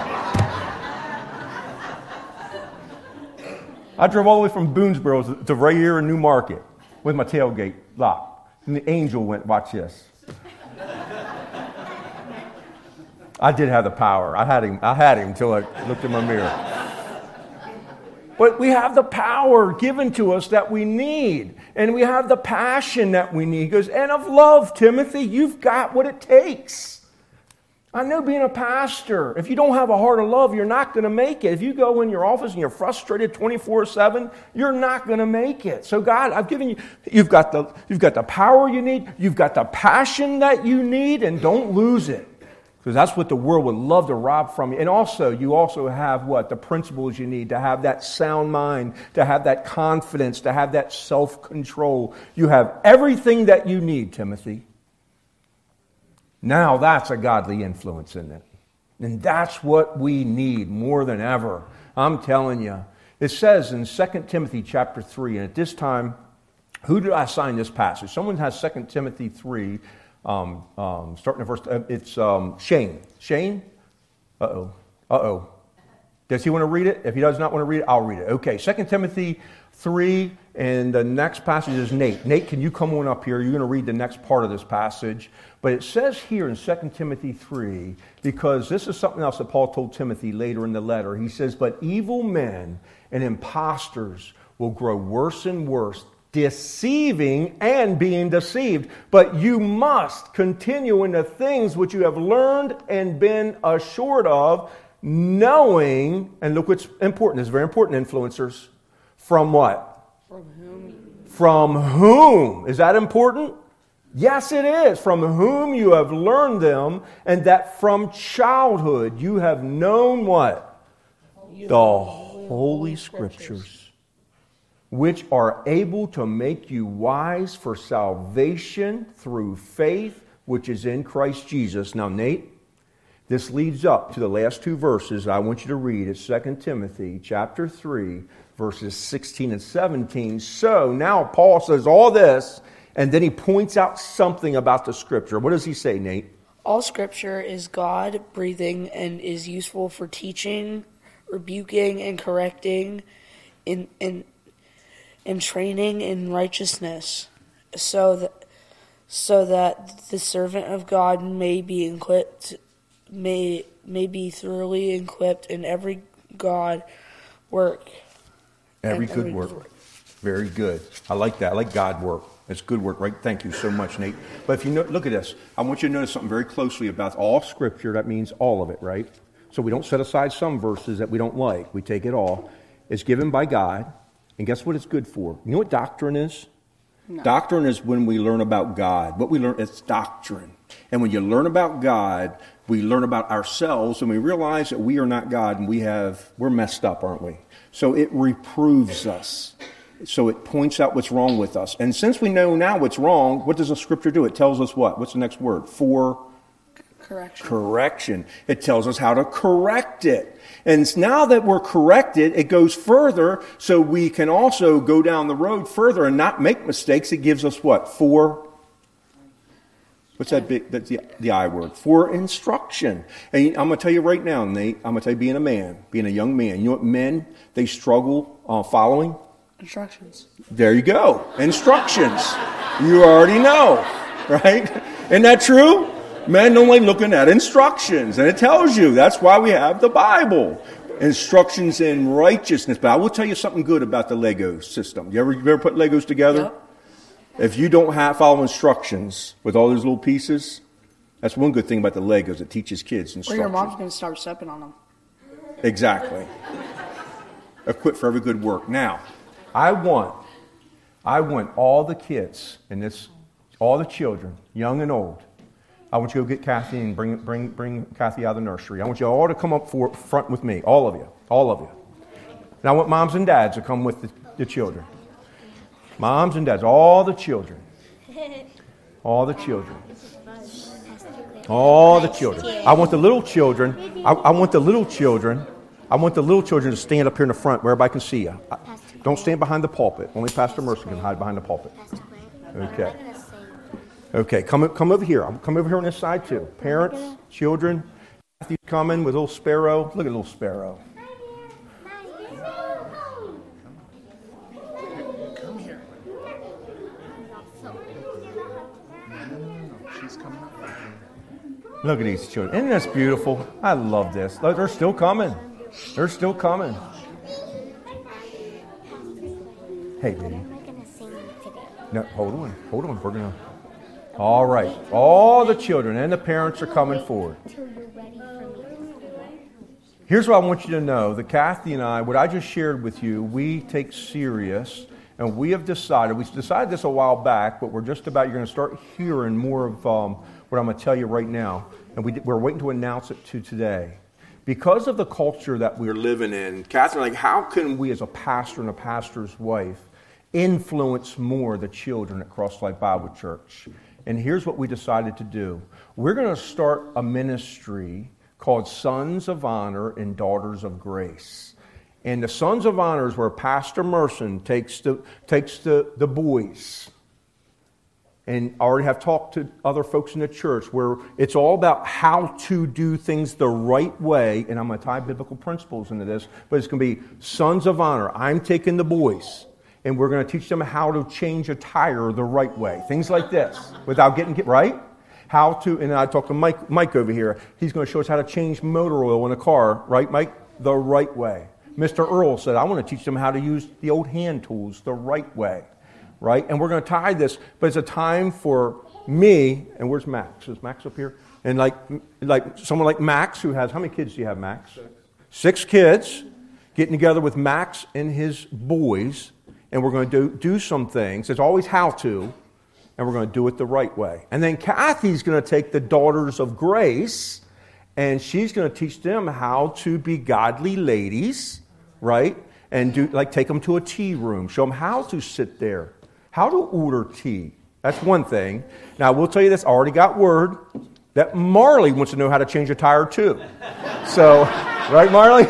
I drove all the way from Boonesboro to right here in New Market with my tailgate locked. And the angel went, watch this. I did have the power. I had him. I had him until I looked in my mirror. But we have the power given to us that we need. And we have the passion that we need. He goes, and of love, Timothy, you've got what it takes. I know being a pastor, if you don't have a heart of love, you're not going to make it. If you go in your office and you're frustrated twenty-four seven, you're not going to make it. So God, I've given you, you've got the, you've got the power you need, you've got the passion that you need, and don't lose it. Because that's what the world would love to rob from you. And also, you also have what? The principles you need to have that sound mind, to have that confidence, to have that self-control. You have everything that you need, Timothy. Now that's a godly influence in it. And that's what we need more than ever. I'm telling you. It says in Second Timothy chapter three, and at this time, who did I assign this passage? Someone has Second Timothy three, um, um, starting at verse, uh, it's um, Shane. Shane? Uh-oh. Uh-oh. Does he want to read it? If he does not want to read it, I'll read it. Okay, Second Timothy three, and the next passage is Nate. Nate, can you come on up here? You're going to read the next part of this passage. But it says here in Second Timothy three, because this is something else that Paul told Timothy later in the letter. He says, but evil men and impostors will grow worse and worse, deceiving and being deceived. But you must continue in the things which you have learned and been assured of, knowing, and look what's important, it's very important, influencers, from what? From whom? From whom? Is that important? Yes, it is. From whom you have learned them, and that from childhood you have known what? The Holy Scriptures, which are able to make you wise for salvation through faith, which is in Christ Jesus. Now, Nate, this leads up to the last two verses I want you to read. It's Second Timothy chapter three, verses sixteen and seventeen. So now Paul says all this, and then he points out something about the Scripture. What does he say, Nate? All Scripture is God-breathing and is useful for teaching, rebuking, and correcting, in in, in training in righteousness, so that so that the servant of God may be equipped, may may be thoroughly equipped in every God work. Every good every work. work. Very good. I like that. I like God work. It's good work, right? Thank you so much, Nate. But if you know, look at this, I want you to notice something very closely about all Scripture. That means all of it, right? So we don't set aside some verses that we don't like. We take it all. It's given by God. And guess what it's good for? You know what doctrine is? No. Doctrine is when we learn about God. What we learn, it's doctrine. And when you learn about God, we learn about ourselves, and we realize that we are not God, and we have, we're messed up, aren't we? So it reproves us. So it points out what's wrong with us. And since we know now what's wrong, what does the Scripture do? It tells us what? What's the next word? For correction. Correction. It tells us how to correct it. And now that we're corrected, it goes further, so we can also go down the road further and not make mistakes. It gives us what? For, what's that big, that's the, the I word? For instruction. And I'm going to tell you right now, Nate, I'm going to tell you being a man, being a young man, you know what men, they struggle uh, following? Instructions. There you go. Instructions. You already know, right? Isn't that true? Men don't like looking at instructions, and it tells you. That's why we have the Bible. Instructions in righteousness. But I will tell you something good about the Lego system. You ever, you ever put Legos together? Yep. If you don't have follow instructions with all those little pieces, that's one good thing about the Legos. It teaches kids instructions. Or your mom's going to start stepping on them. Exactly. Equipped for every good work. Now, I want, I want all the kids and this, all the children, young and old. I want you to go get Kathy and bring bring bring Kathy out of the nursery. I want you all to come up for, front with me, all of you, all of you. And I want moms and dads to come with the, the children. Moms and dads, all the children, all the children, all the children. I want the little children. I, I want the little children. I want the little children to stand up here in the front where everybody can see you. I, Don't stand behind the pulpit. Only Pastor Mercer can hide behind the pulpit. Okay. Okay, come come over here. Come over here on this side too. Parents, children. Matthew's coming with little Sparrow. Look at little Sparrow. Come here. She's coming up. Look at these children. Isn't this beautiful? I love this. Look, they're still coming. They're still coming. Hey, baby. No, hold on. Hold on. We're going to... All right. All the children and the parents are coming forward. Here's what I want you to know. That Kathy and I, what I just shared with you, we take serious, and we have decided, we decided this a while back, but we're just about, you're going to start hearing more of um, what I'm going to tell you right now, and we, we're waiting to announce it to today. Because of the culture that we're living in, Kathy, like, how can we as a pastor and a pastor's wife influence more the children at Cross Life Bible Church? And here's what we decided to do. We're going to start a ministry called Sons of Honor and Daughters of Grace. And the Sons of Honor is where Pastor Merson takes the, takes the, the boys. And I already have talked to other folks in the church where it's all about how to do things the right way. And I'm going to tie biblical principles into this. But it's going to be Sons of Honor. I'm taking the boys. And we're going to teach them how to change a tire the right way. Things like this. Without getting, right? How to, and I talked to Mike, Mike over here. He's going to show us how to change motor oil in a car. Right, Mike? The right way. Mister Earl said, I want to teach them how to use the old hand tools the right way. Right? And we're going to tie this, but it's a time for me, and where's Max? Is Max up here? And like like someone like Max, who has, how many kids do you have, Max? Six. Six kids, getting together with Max and his boys, and we're going to do, do some things. It's always how to, and we're going to do it the right way. And then Kathy's going to take the Daughters of Grace, and she's going to teach them how to be godly ladies, right? And do like take them to a tea room, show them how to sit there. How to order tea. That's one thing. Now, I will tell you this. I already got word that Marley wants to know how to change a tire, too. So, right, Marley?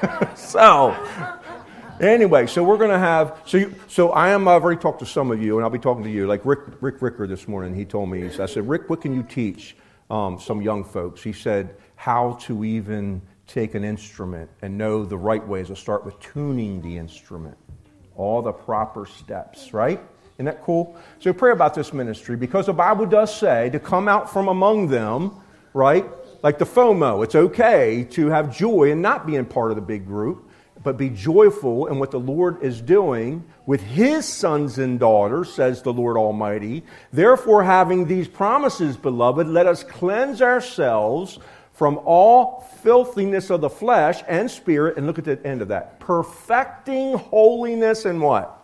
so, anyway, so we're going to have... So, you, so I am, I've already talked to some of you, and I'll be talking to you. Like Rick Rick Ricker this morning, he told me, I said, Rick, what can you teach um, some young folks? He said, how to even take an instrument and know the right ways to start with tuning the instrument. All the proper steps, right? Isn't that cool? So pray about this ministry because the Bible does say to come out from among them, right? Like the FOMO, it's okay to have joy and not being part of the big group, but be joyful in what the Lord is doing with His sons and daughters, says the Lord Almighty. Therefore, having these promises, beloved, let us cleanse ourselves from all filthiness of the flesh and spirit, and look at the end of that, perfecting holiness and what?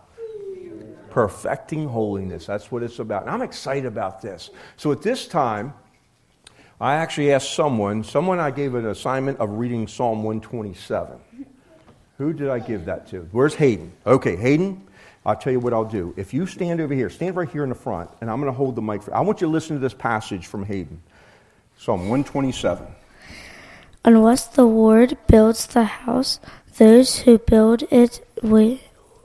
Perfecting holiness. That's what it's about. And I'm excited about this. So at this time, I actually asked someone, someone I gave an assignment of reading Psalm one twenty-seven. Who did I give that to? Where's Hayden? Okay, Hayden, I'll tell you what I'll do. If you stand over here, stand right here in the front, and I'm going to hold the mic for, I want you to listen to this passage from Hayden. Psalm one twenty-seven. Unless the Lord builds the house, those who build it wait.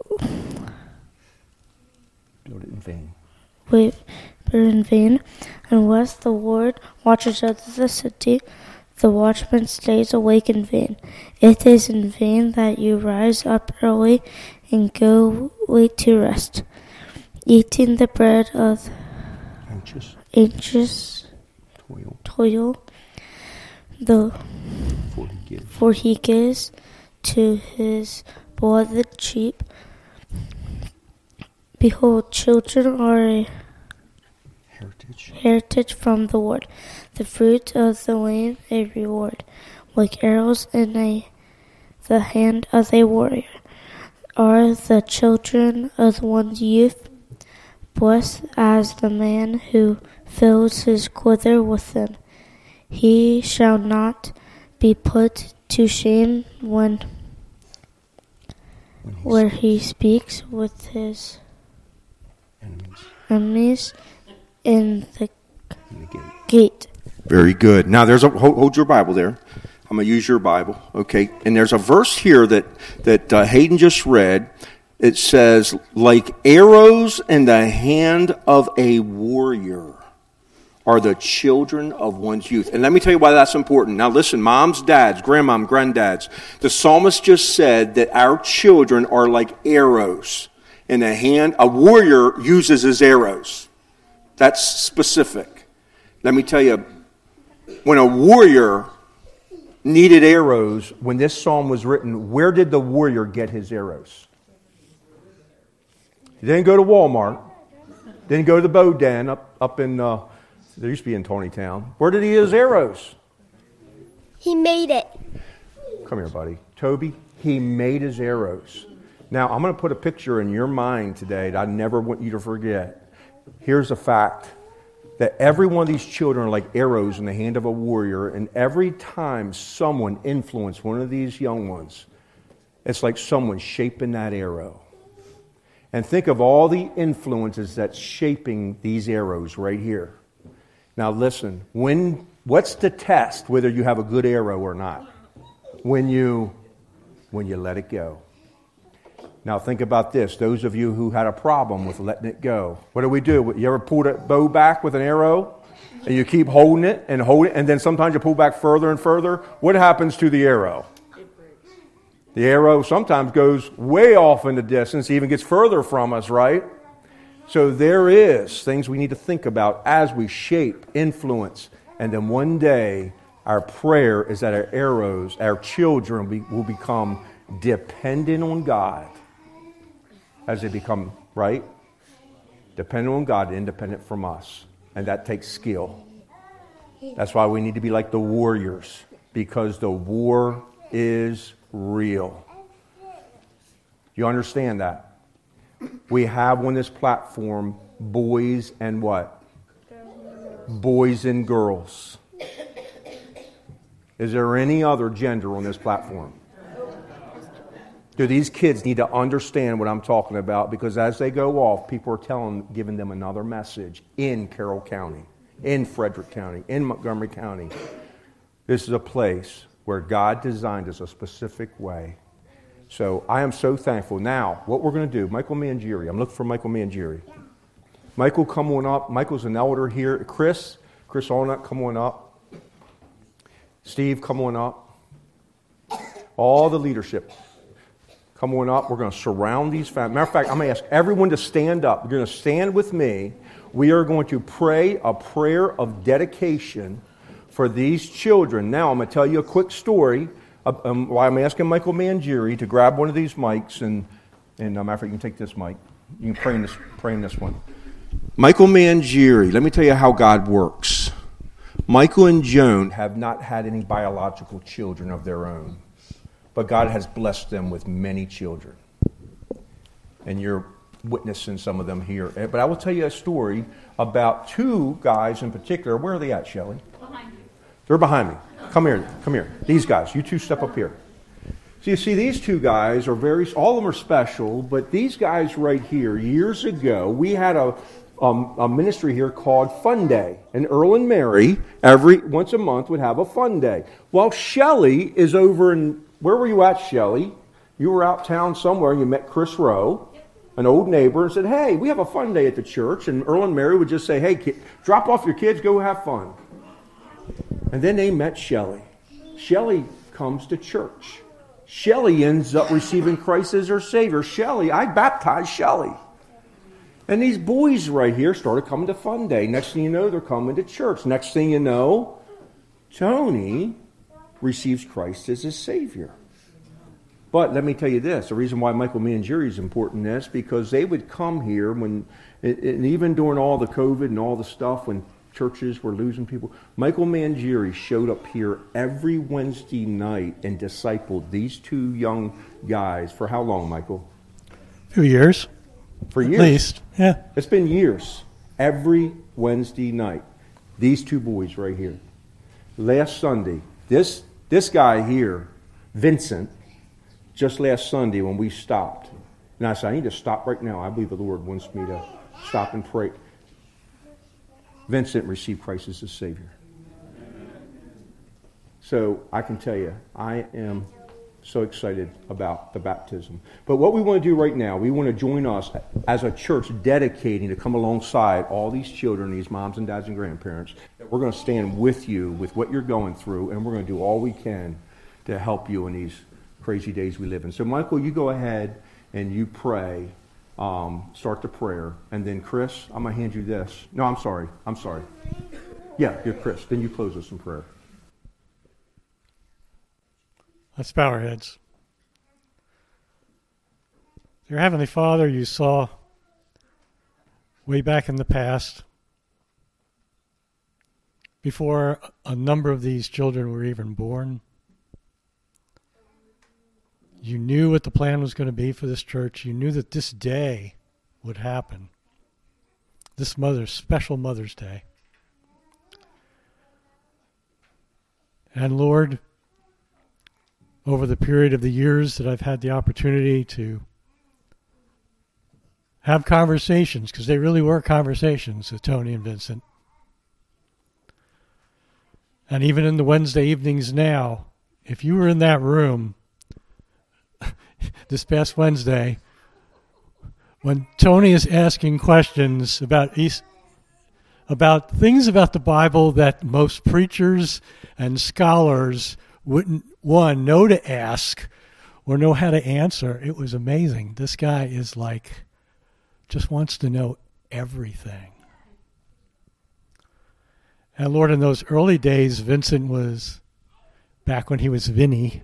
Build it in vain. Wait, but in vain. Unless the Lord watches over the city, the watchman stays awake in vain. It is in vain that you rise up early and go late to rest, eating the bread of anxious, anxious toil. toil the, for, he gives. for he gives to his beloved sheep. Behold, children are a heritage. heritage from the Lord, the fruit of the land a reward, like arrows in a, the hand of a warrior, are the children of one's youth. Blessed as the man who fills his quiver with them. He shall not be put to shame when, when he where speaks. he speaks with his enemies, enemies in the, in the gate. gate. Very good. Now, there's a hold, hold your Bible there. I'm going to use your Bible, okay? And there's a verse here that that uh, Hayden just read. it says, like arrows in the hand of a warrior are the children of one's youth. And let me tell you why that's important. Now listen, moms, dads, grandmom, granddads. The psalmist just said that our children are like arrows in the hand. A warrior uses his arrows. That's specific. Let me tell you, when a warrior needed arrows, when this psalm was written, where did the warrior get his arrows? He didn't go to Walmart. Didn't go to the bow den up, up in... Uh, There used to be in Tonytown. Where did he get his arrows? He made it. Come here, buddy. Toby, he made his arrows. Now, I'm going to put a picture in your mind today that I never want you to forget. Here's a fact. That every one of these children are like arrows in the hand of a warrior, and every time someone influenced one of these young ones, it's like someone shaping that arrow. And think of all the influences that's shaping these arrows right here. Now listen, when what's the test whether you have a good arrow or not? When you when you let it go. Now think about this. Those of you who had a problem with letting it go, what do we do? You ever pull that bow back with an arrow and you keep holding it and hold it, and then sometimes you pull back further and further? What happens to the arrow? The arrow sometimes goes way off in the distance, even gets further from us, right? So there is things we need to think about as we shape, influence, and then one day our prayer is that our arrows, our children will become dependent on God as they become, right? Dependent on God, independent from us. And that takes skill. That's why we need to be like the warriors, because the war is real. You understand that? We have on this platform boys and what? Boys and girls. Is there any other gender on this platform? Do these kids need to understand what I'm talking about? Because as they go off, people are telling, giving them another message in Carroll County, in Frederick County, in Montgomery County. This is a place where God designed us a specific way. So I am so thankful. Now, what we're going to do, Michael Mangieri. I'm looking for Michael Mangieri. Michael, come on up. Michael's an elder here. Chris, Chris Allnut, come on up. Steve, come on up. All the leadership, come on up. We're going to surround these families. Matter of fact, I'm going to ask everyone to stand up. You're going to stand with me. We are going to pray a prayer of dedication for these children. Now, I'm going to tell you a quick story. Um, why I'm asking Michael Mangieri to grab one of these mics, and, and um, matter of fact, you can take this mic. You can pray in this, pray in this one. Michael Mangieri, let me tell you how God works. Michael and Joan have not had any biological children of their own, but God has blessed them with many children. And you're witnessing some of them here. But I will tell you a story about two guys in particular. Where are they at, Shelley? Behind you. They're behind me. Come here. Come here. These guys. You two step up here. So you see, these two guys are very, all of them are special, but these guys right here, years ago, we had a, um, a ministry here called Fun Day. And Earl and Mary, every once a month, would have a fun day. Well, Shelley is over in, where were you at, Shelley? You were out town somewhere, and you met Chris Rowe, an old neighbor, and said, hey, we have a fun day at the church. And Earl and Mary would just say, hey, kid, drop off your kids, go have fun. And then they met Shelley. Shelley comes to church. Shelley ends up receiving Christ as her Savior. Shelley, I baptized Shelley. And these boys right here started coming to Fun Day. Next thing you know, they're coming to church. Next thing you know, Tony receives Christ as his Savior. But let me tell you this, the reason why Michael Mangieri is important is because they would come here when, and even during all the COVID and all the stuff, when churches were losing people, Michael Mangieri showed up here every Wednesday night and discipled these two young guys for how long, Michael? A few years. For years? At least, yeah. It's been years. Every Wednesday night. These two boys right here. Last Sunday, this this guy here, Vincent, just last Sunday when we stopped, and I said, I need to stop right now. I believe the Lord wants me to stop and pray. Vincent received Christ as his Savior. So I can tell you, I am So excited about the baptism. But what we want to do right now, we want to join us as a church dedicating to come alongside all these children, these moms and dads and grandparents. We're going to stand with you with what you're going through, and we're going to do all we can to help you in these crazy days we live in. So, Michael, you go ahead and you pray. Um, start the prayer. And then, Chris, I'm going to hand you this. No, I'm sorry. I'm sorry. Yeah, you're Chris. Then you close us in prayer. Let's bow our heads. Dear Heavenly Father, you saw way back in the past, before a number of these children were even born, you knew what the plan was going to be for this church. You knew that this day would happen. This mother's special Mother's Day. And Lord, over the period of the years that I've had the opportunity to have conversations, because they really were conversations with Tony and Vincent. And even in the Wednesday evenings now, if you were in that room this past Wednesday, when Tony is asking questions about East, about things about the Bible that most preachers and scholars wouldn't, one, know to ask or know how to answer, it was amazing. This guy is like, just wants to know everything. And Lord, in those early days, Vincent was, back when he was Vinny,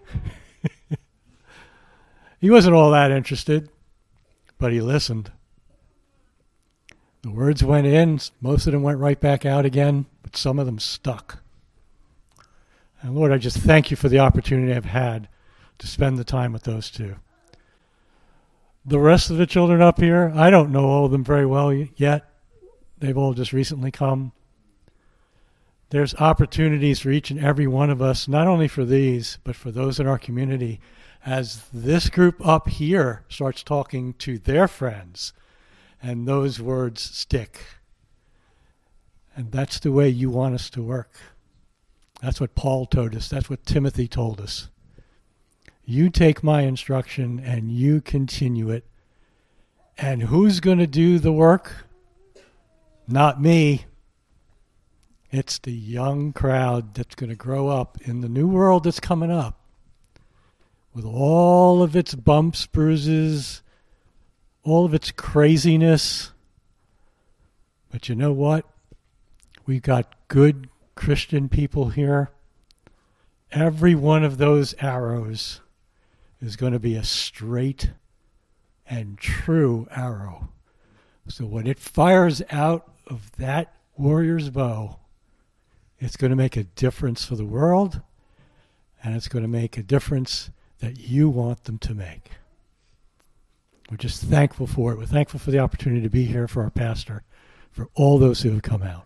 he wasn't all that interested, but he listened. The words went in, most of them went right back out again, but some of them stuck. And Lord, I just thank you for the opportunity I've had to spend the time with those two. The rest of the children up here, I don't know all of them very well yet. They've all just recently come. There's opportunities for each and every one of us, not only for these, but for those in our community, as this group up here starts talking to their friends, and those words stick. And that's the way you want us to work. That's what Paul told us. That's what Timothy told us. You take my instruction and you continue it. And who's going to do the work? Not me. It's the young crowd that's going to grow up in the new world that's coming up, with all of its bumps, bruises, all of its craziness. But you know what? We've got good Christian people here. Every one of those arrows is going to be a straight and true arrow. So when it fires out of that warrior's bow, it's going to make a difference for the world, and it's going to make a difference that you want them to make. We're just thankful for it. We're thankful for the opportunity to be here, for our pastor, for all those who have come out.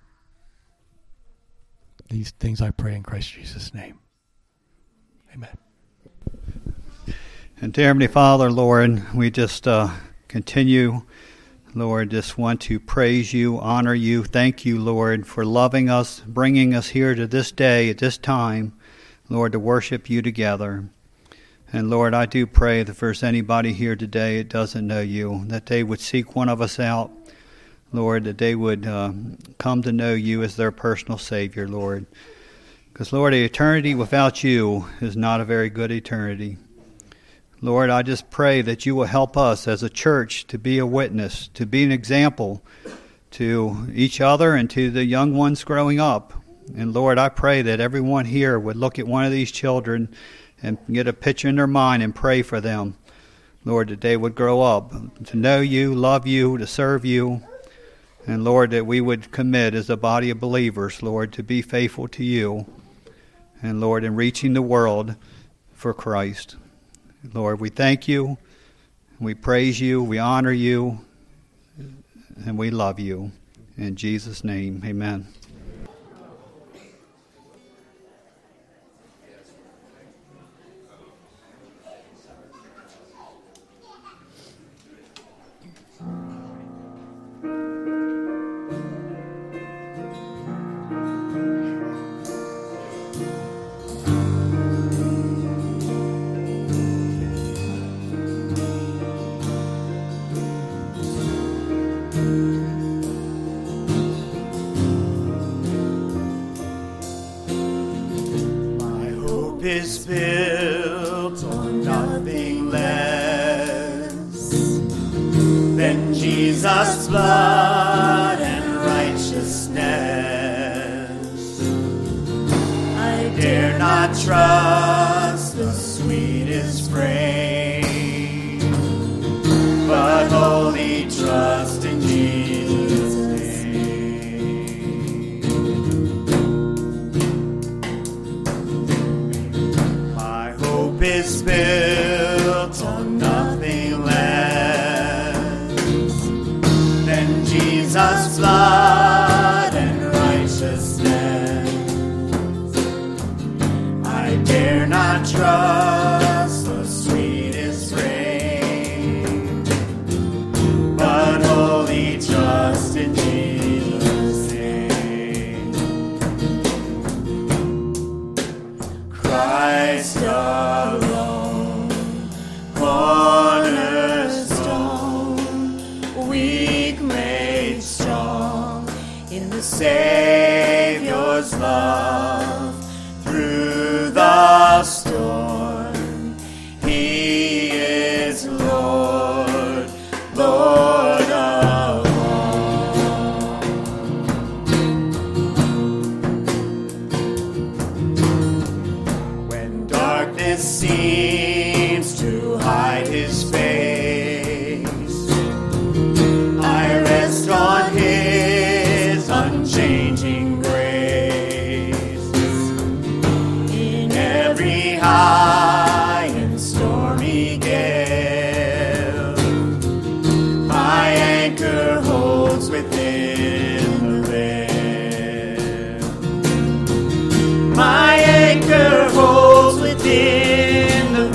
These things I pray in Christ Jesus' name. Amen. And dear Heavenly Father, Lord, we just uh, continue, Lord, just want to praise you, honor you. Thank you, Lord, for loving us, bringing us here to this day, at this time, Lord, to worship you together. And Lord, I do pray that if there's anybody here today that doesn't know you, that they would seek one of us out, Lord, that they would uh, come to know you as their personal Savior, Lord. Because, Lord, an eternity without you is not a very good eternity. Lord, I just pray that you will help us as a church to be a witness, to be an example to each other and to the young ones growing up. And Lord, I pray that everyone here would look at one of these children and get a picture in their mind and pray for them. Lord, that they would grow up to know you, love you, to serve you. And Lord, that we would commit as a body of believers, Lord, to be faithful to you. And Lord, in reaching the world for Christ. Lord, we thank you, we praise you, we honor you, and we love you. In Jesus' name, amen. is built on nothing less than Jesus' blood and righteousness. I dare not trust the sweetest frame, but wholly trust in Jesus' name. My hope is built on nothing less than Jesus' blood and righteousness. I dare not trust the sweetest frame, but wholly trust in Jesus' name. Christ alone, cornerstone, weak made strong in the Savior's love. Through the storm, He is Lord, Lord of all. When darkness seems to hide His face, I rest on His unchanging grace. In every high and stormy gale, my anchor holds within the veil. My anchor holds within the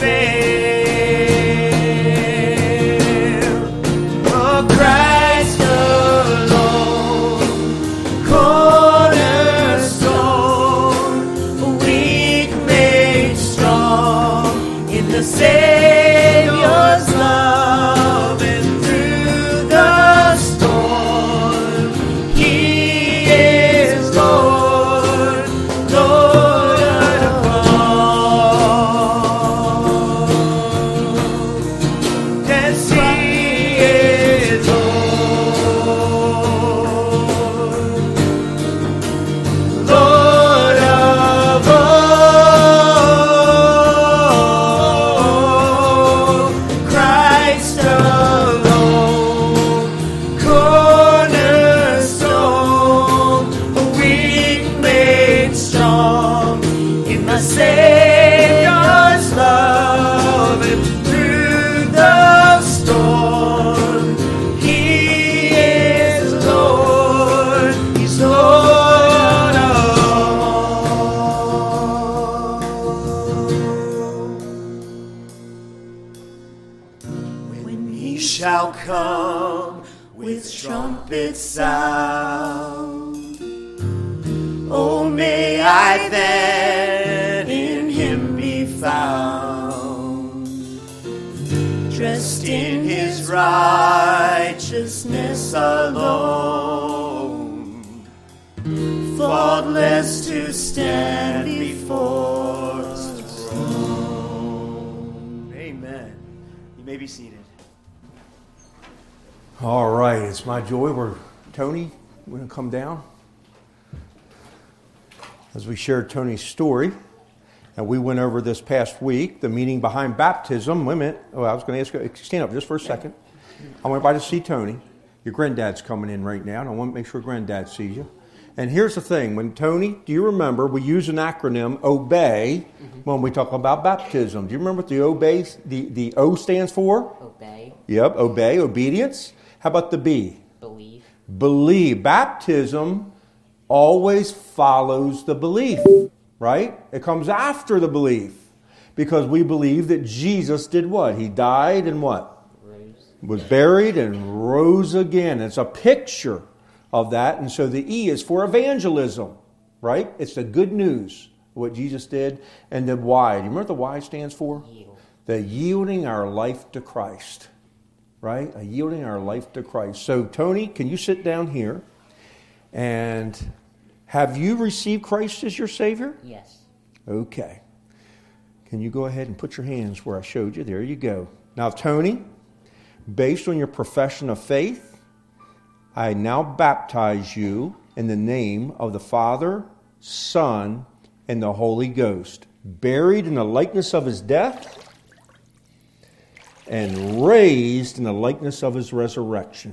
veil. Oh, Christ alone, cornerstone, weak made strong in the Savior's love, and through the storm, He is Lord, Lord of all. Yes, He is Lord, Lord of all. Christ alone, cornerstone, weak made strong in the Savior's love, and through the storm, He is Lord, He's Lord of all. When He shall come with trumpet sound, oh, may I then in Him be found, dressed in His righteousness alone, faultless to stand before His throne. Amen. You may be seated. All right, it's my joy. We're Tony, you want to come down? As we shared Tony's story, and we went over this past week the meaning behind baptism. Wait a minute. Oh, I was going to ask you, stand up just for a second. I want everybody to see Tony. Your granddad's coming in right now, and I want to make sure granddad sees you. And here's the thing. When Tony, do you remember, we use an acronym, OBEY, mm-hmm. when we talk about baptism. Do you remember what the OBEY, the, the O stands for? Obey. Yep, obey, obedience. How about the B? Believe. Believe. Baptism always follows the belief, right? It comes after the belief. Because we believe that Jesus did what? He died and what? Rose. Was buried and rose again. It's a picture of that. And so the E is for evangelism, right? It's the good news, what Jesus did. And the Y. Do you remember what the Y stands for? Yield. The yielding our life to Christ, right? A yielding our life to Christ. So, Tony, can you sit down here? And have you received Christ as your Savior? Yes. Okay. Can you go ahead and put your hands where I showed you? There you go. Now, Tony, based on your profession of faith, I now baptize you in the name of the Father, Son, and the Holy Ghost, buried in the likeness of his death and raised in the likeness of his resurrection.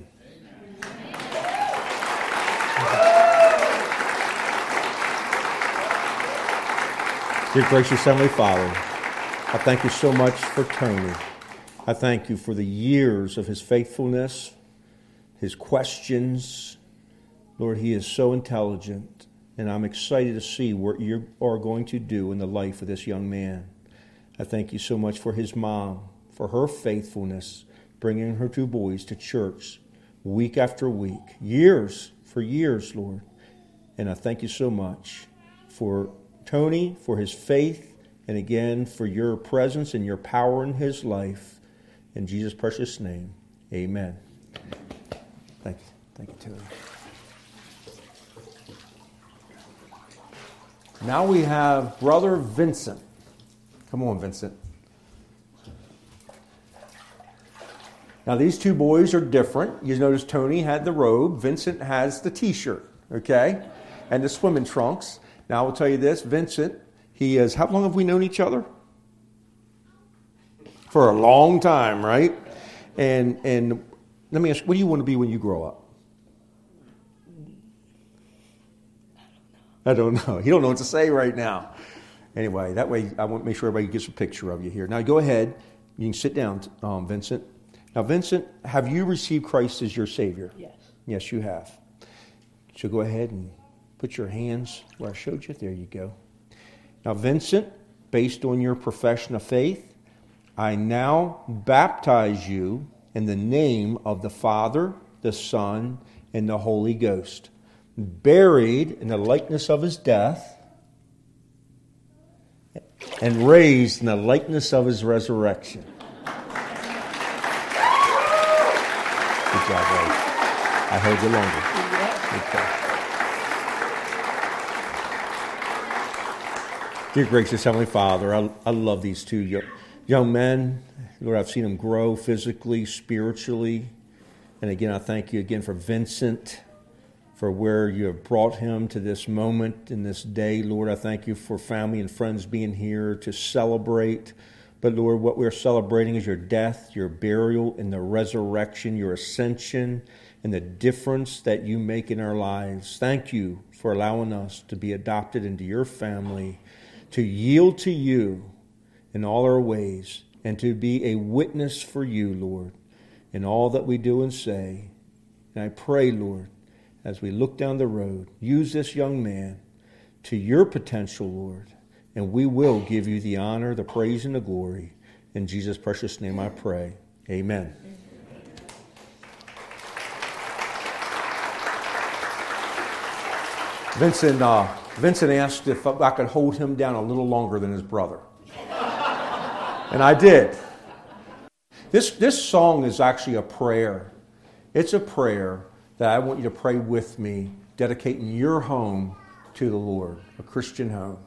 Dear gracious Heavenly Father, I thank you so much for Tony. I thank you for the years of his faithfulness, his questions. Lord, he is so intelligent, and I'm excited to see what you are going to do in the life of this young man. I thank you so much for his mom, for her faithfulness, bringing her two boys to church week after week, years for years, Lord. And I thank you so much for Tony, for his faith, and again for your presence and your power in his life. In Jesus' precious name, amen. Thank you. Thank you, Tony. Now we have Brother Vincent. Come on, Vincent. Now these two boys are different. You notice Tony had the robe. Vincent has the t-shirt, okay? And the swimming trunks. Now I will tell you this, Vincent, he is, how long have we known each other? For a long time, right? And and let me ask, what do you want to be when you grow up? I don't know. You don't know what to say right now. Anyway, that way I want to make sure everybody gets a picture of you here. Now go ahead. You can sit down, um, Vincent. Now, Vincent, have you received Christ as your Savior? Yes. Yes, you have. So go ahead and put your hands where I showed you. There you go. Now, Vincent, based on your profession of faith, I now baptize you in the name of the Father, the Son, and the Holy Ghost, buried in the likeness of his death and raised in the likeness of his resurrection. Good job, Ray. I heard you longer. Okay. Dear gracious Heavenly Father, I, I love these two young, young men. Lord, I've seen them grow physically, spiritually. And again, I thank you again for Vincent, for where you have brought him to this moment in this day. Lord, I thank you for family and friends being here to celebrate. But Lord, what we're celebrating is your death, your burial, and the resurrection, your ascension, and the difference that you make in our lives. Thank you for allowing us to be adopted into your family, to yield to you in all our ways, and to be a witness for you, Lord, in all that we do and say. And I pray, Lord, as we look down the road, use this young man to your potential, Lord, and we will give you the honor, the praise, and the glory. In Jesus' precious name I pray. Amen. Vincent, uh, Vincent asked if I could hold him down a little longer than his brother. And I did. This, this song is actually a prayer. It's a prayer that I want you to pray with me, dedicating your home to the Lord, a Christian home.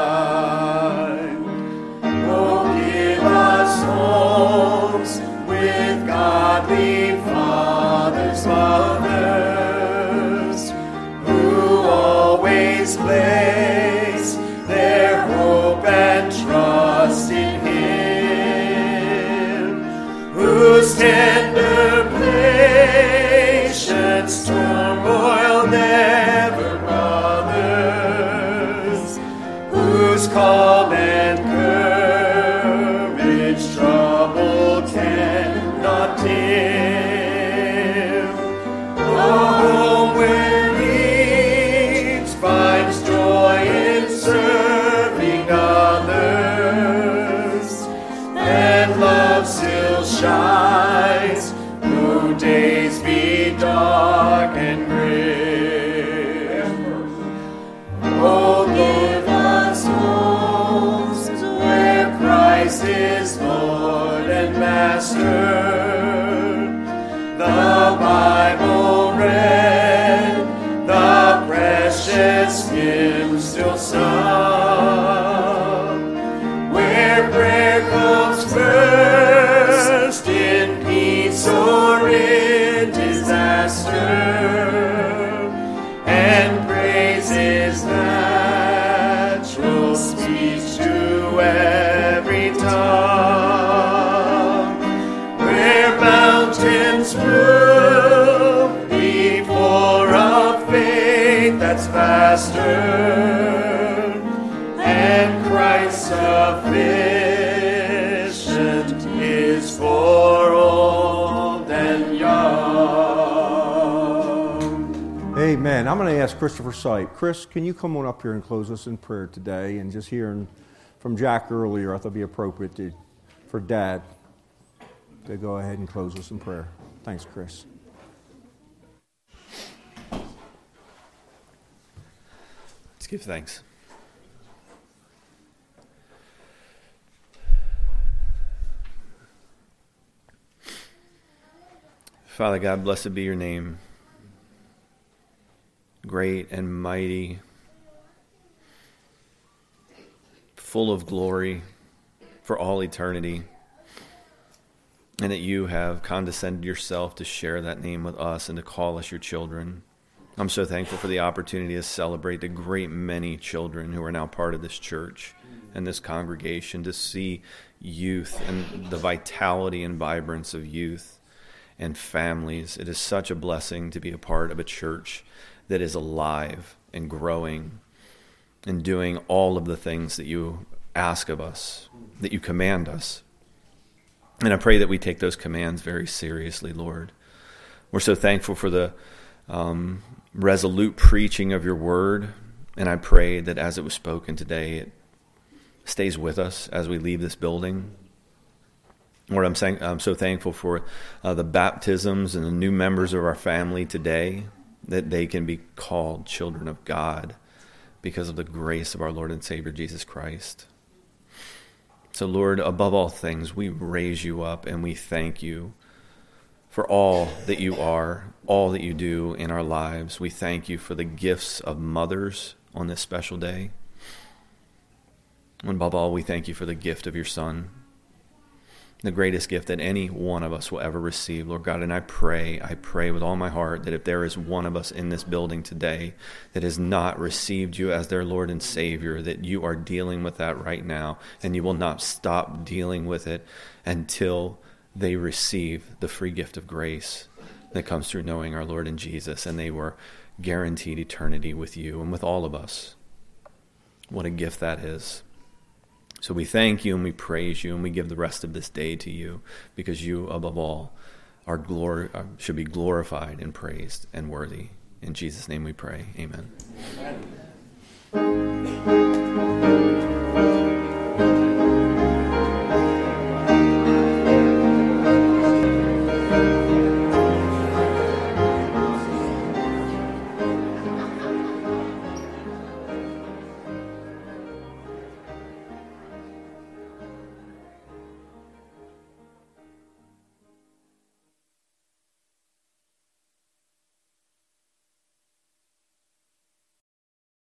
With place their hope and trust in Him, whose tender patience turmoil never bothers, whose calm and courage trouble cannot dim. Oh, where needs finds joy in serving others, and love still shines, though days be dark and grim. Oh, give us homes where Christ is Lord and Master, the Bible read, the precious hymn still sung, where prayer comes first in peace or in disaster, and praise is natural speech to every tongue, where mountains move before a faith that's faster, and Christ sufficient is for old and young. Amen. I'm going to ask Christopher Sipe. Chris, can you come on up here and close us in prayer today? And just hearing from Jack earlier, I thought it'd be appropriate to, for Dad to go ahead and close us in prayer. Thanks, Chris. Let's give thanks. Father God, blessed be your name. Great and mighty, full of glory for all eternity, and that you have condescended yourself to share that name with us and to call us your children. I'm so thankful for the opportunity to celebrate the great many children who are now part of this church and this congregation, to see youth and the vitality and vibrance of youth and families. It is such a blessing to be a part of a church that is alive and growing and doing all of the things that you ask of us, that you command us. And I pray that we take those commands very seriously, Lord. We're so thankful for the um, resolute preaching of your word, and I pray that as it was spoken today, it stays with us as we leave this building. Lord, I'm, saying, I'm so thankful for uh, the baptisms and the new members of our family today, that they can be called children of God because of the grace of our Lord and Savior Jesus Christ. So, Lord, above all things, we raise you up and we thank you for all that you are, all that you do in our lives. We thank you for the gifts of mothers on this special day. And above all, we thank you for the gift of your Son, the greatest gift that any one of us will ever receive, Lord God. And I pray, I pray with all my heart that if there is one of us in this building today that has not received you as their Lord and Savior, that you are dealing with that right now, and you will not stop dealing with it until they receive the free gift of grace that comes through knowing our Lord and Jesus, and they were guaranteed eternity with you and with all of us. What a gift that is. So we thank you and we praise you and we give the rest of this day to you, because you, above all, are glor- should be glorified and praised and worthy. In Jesus' name we pray. Amen. Amen.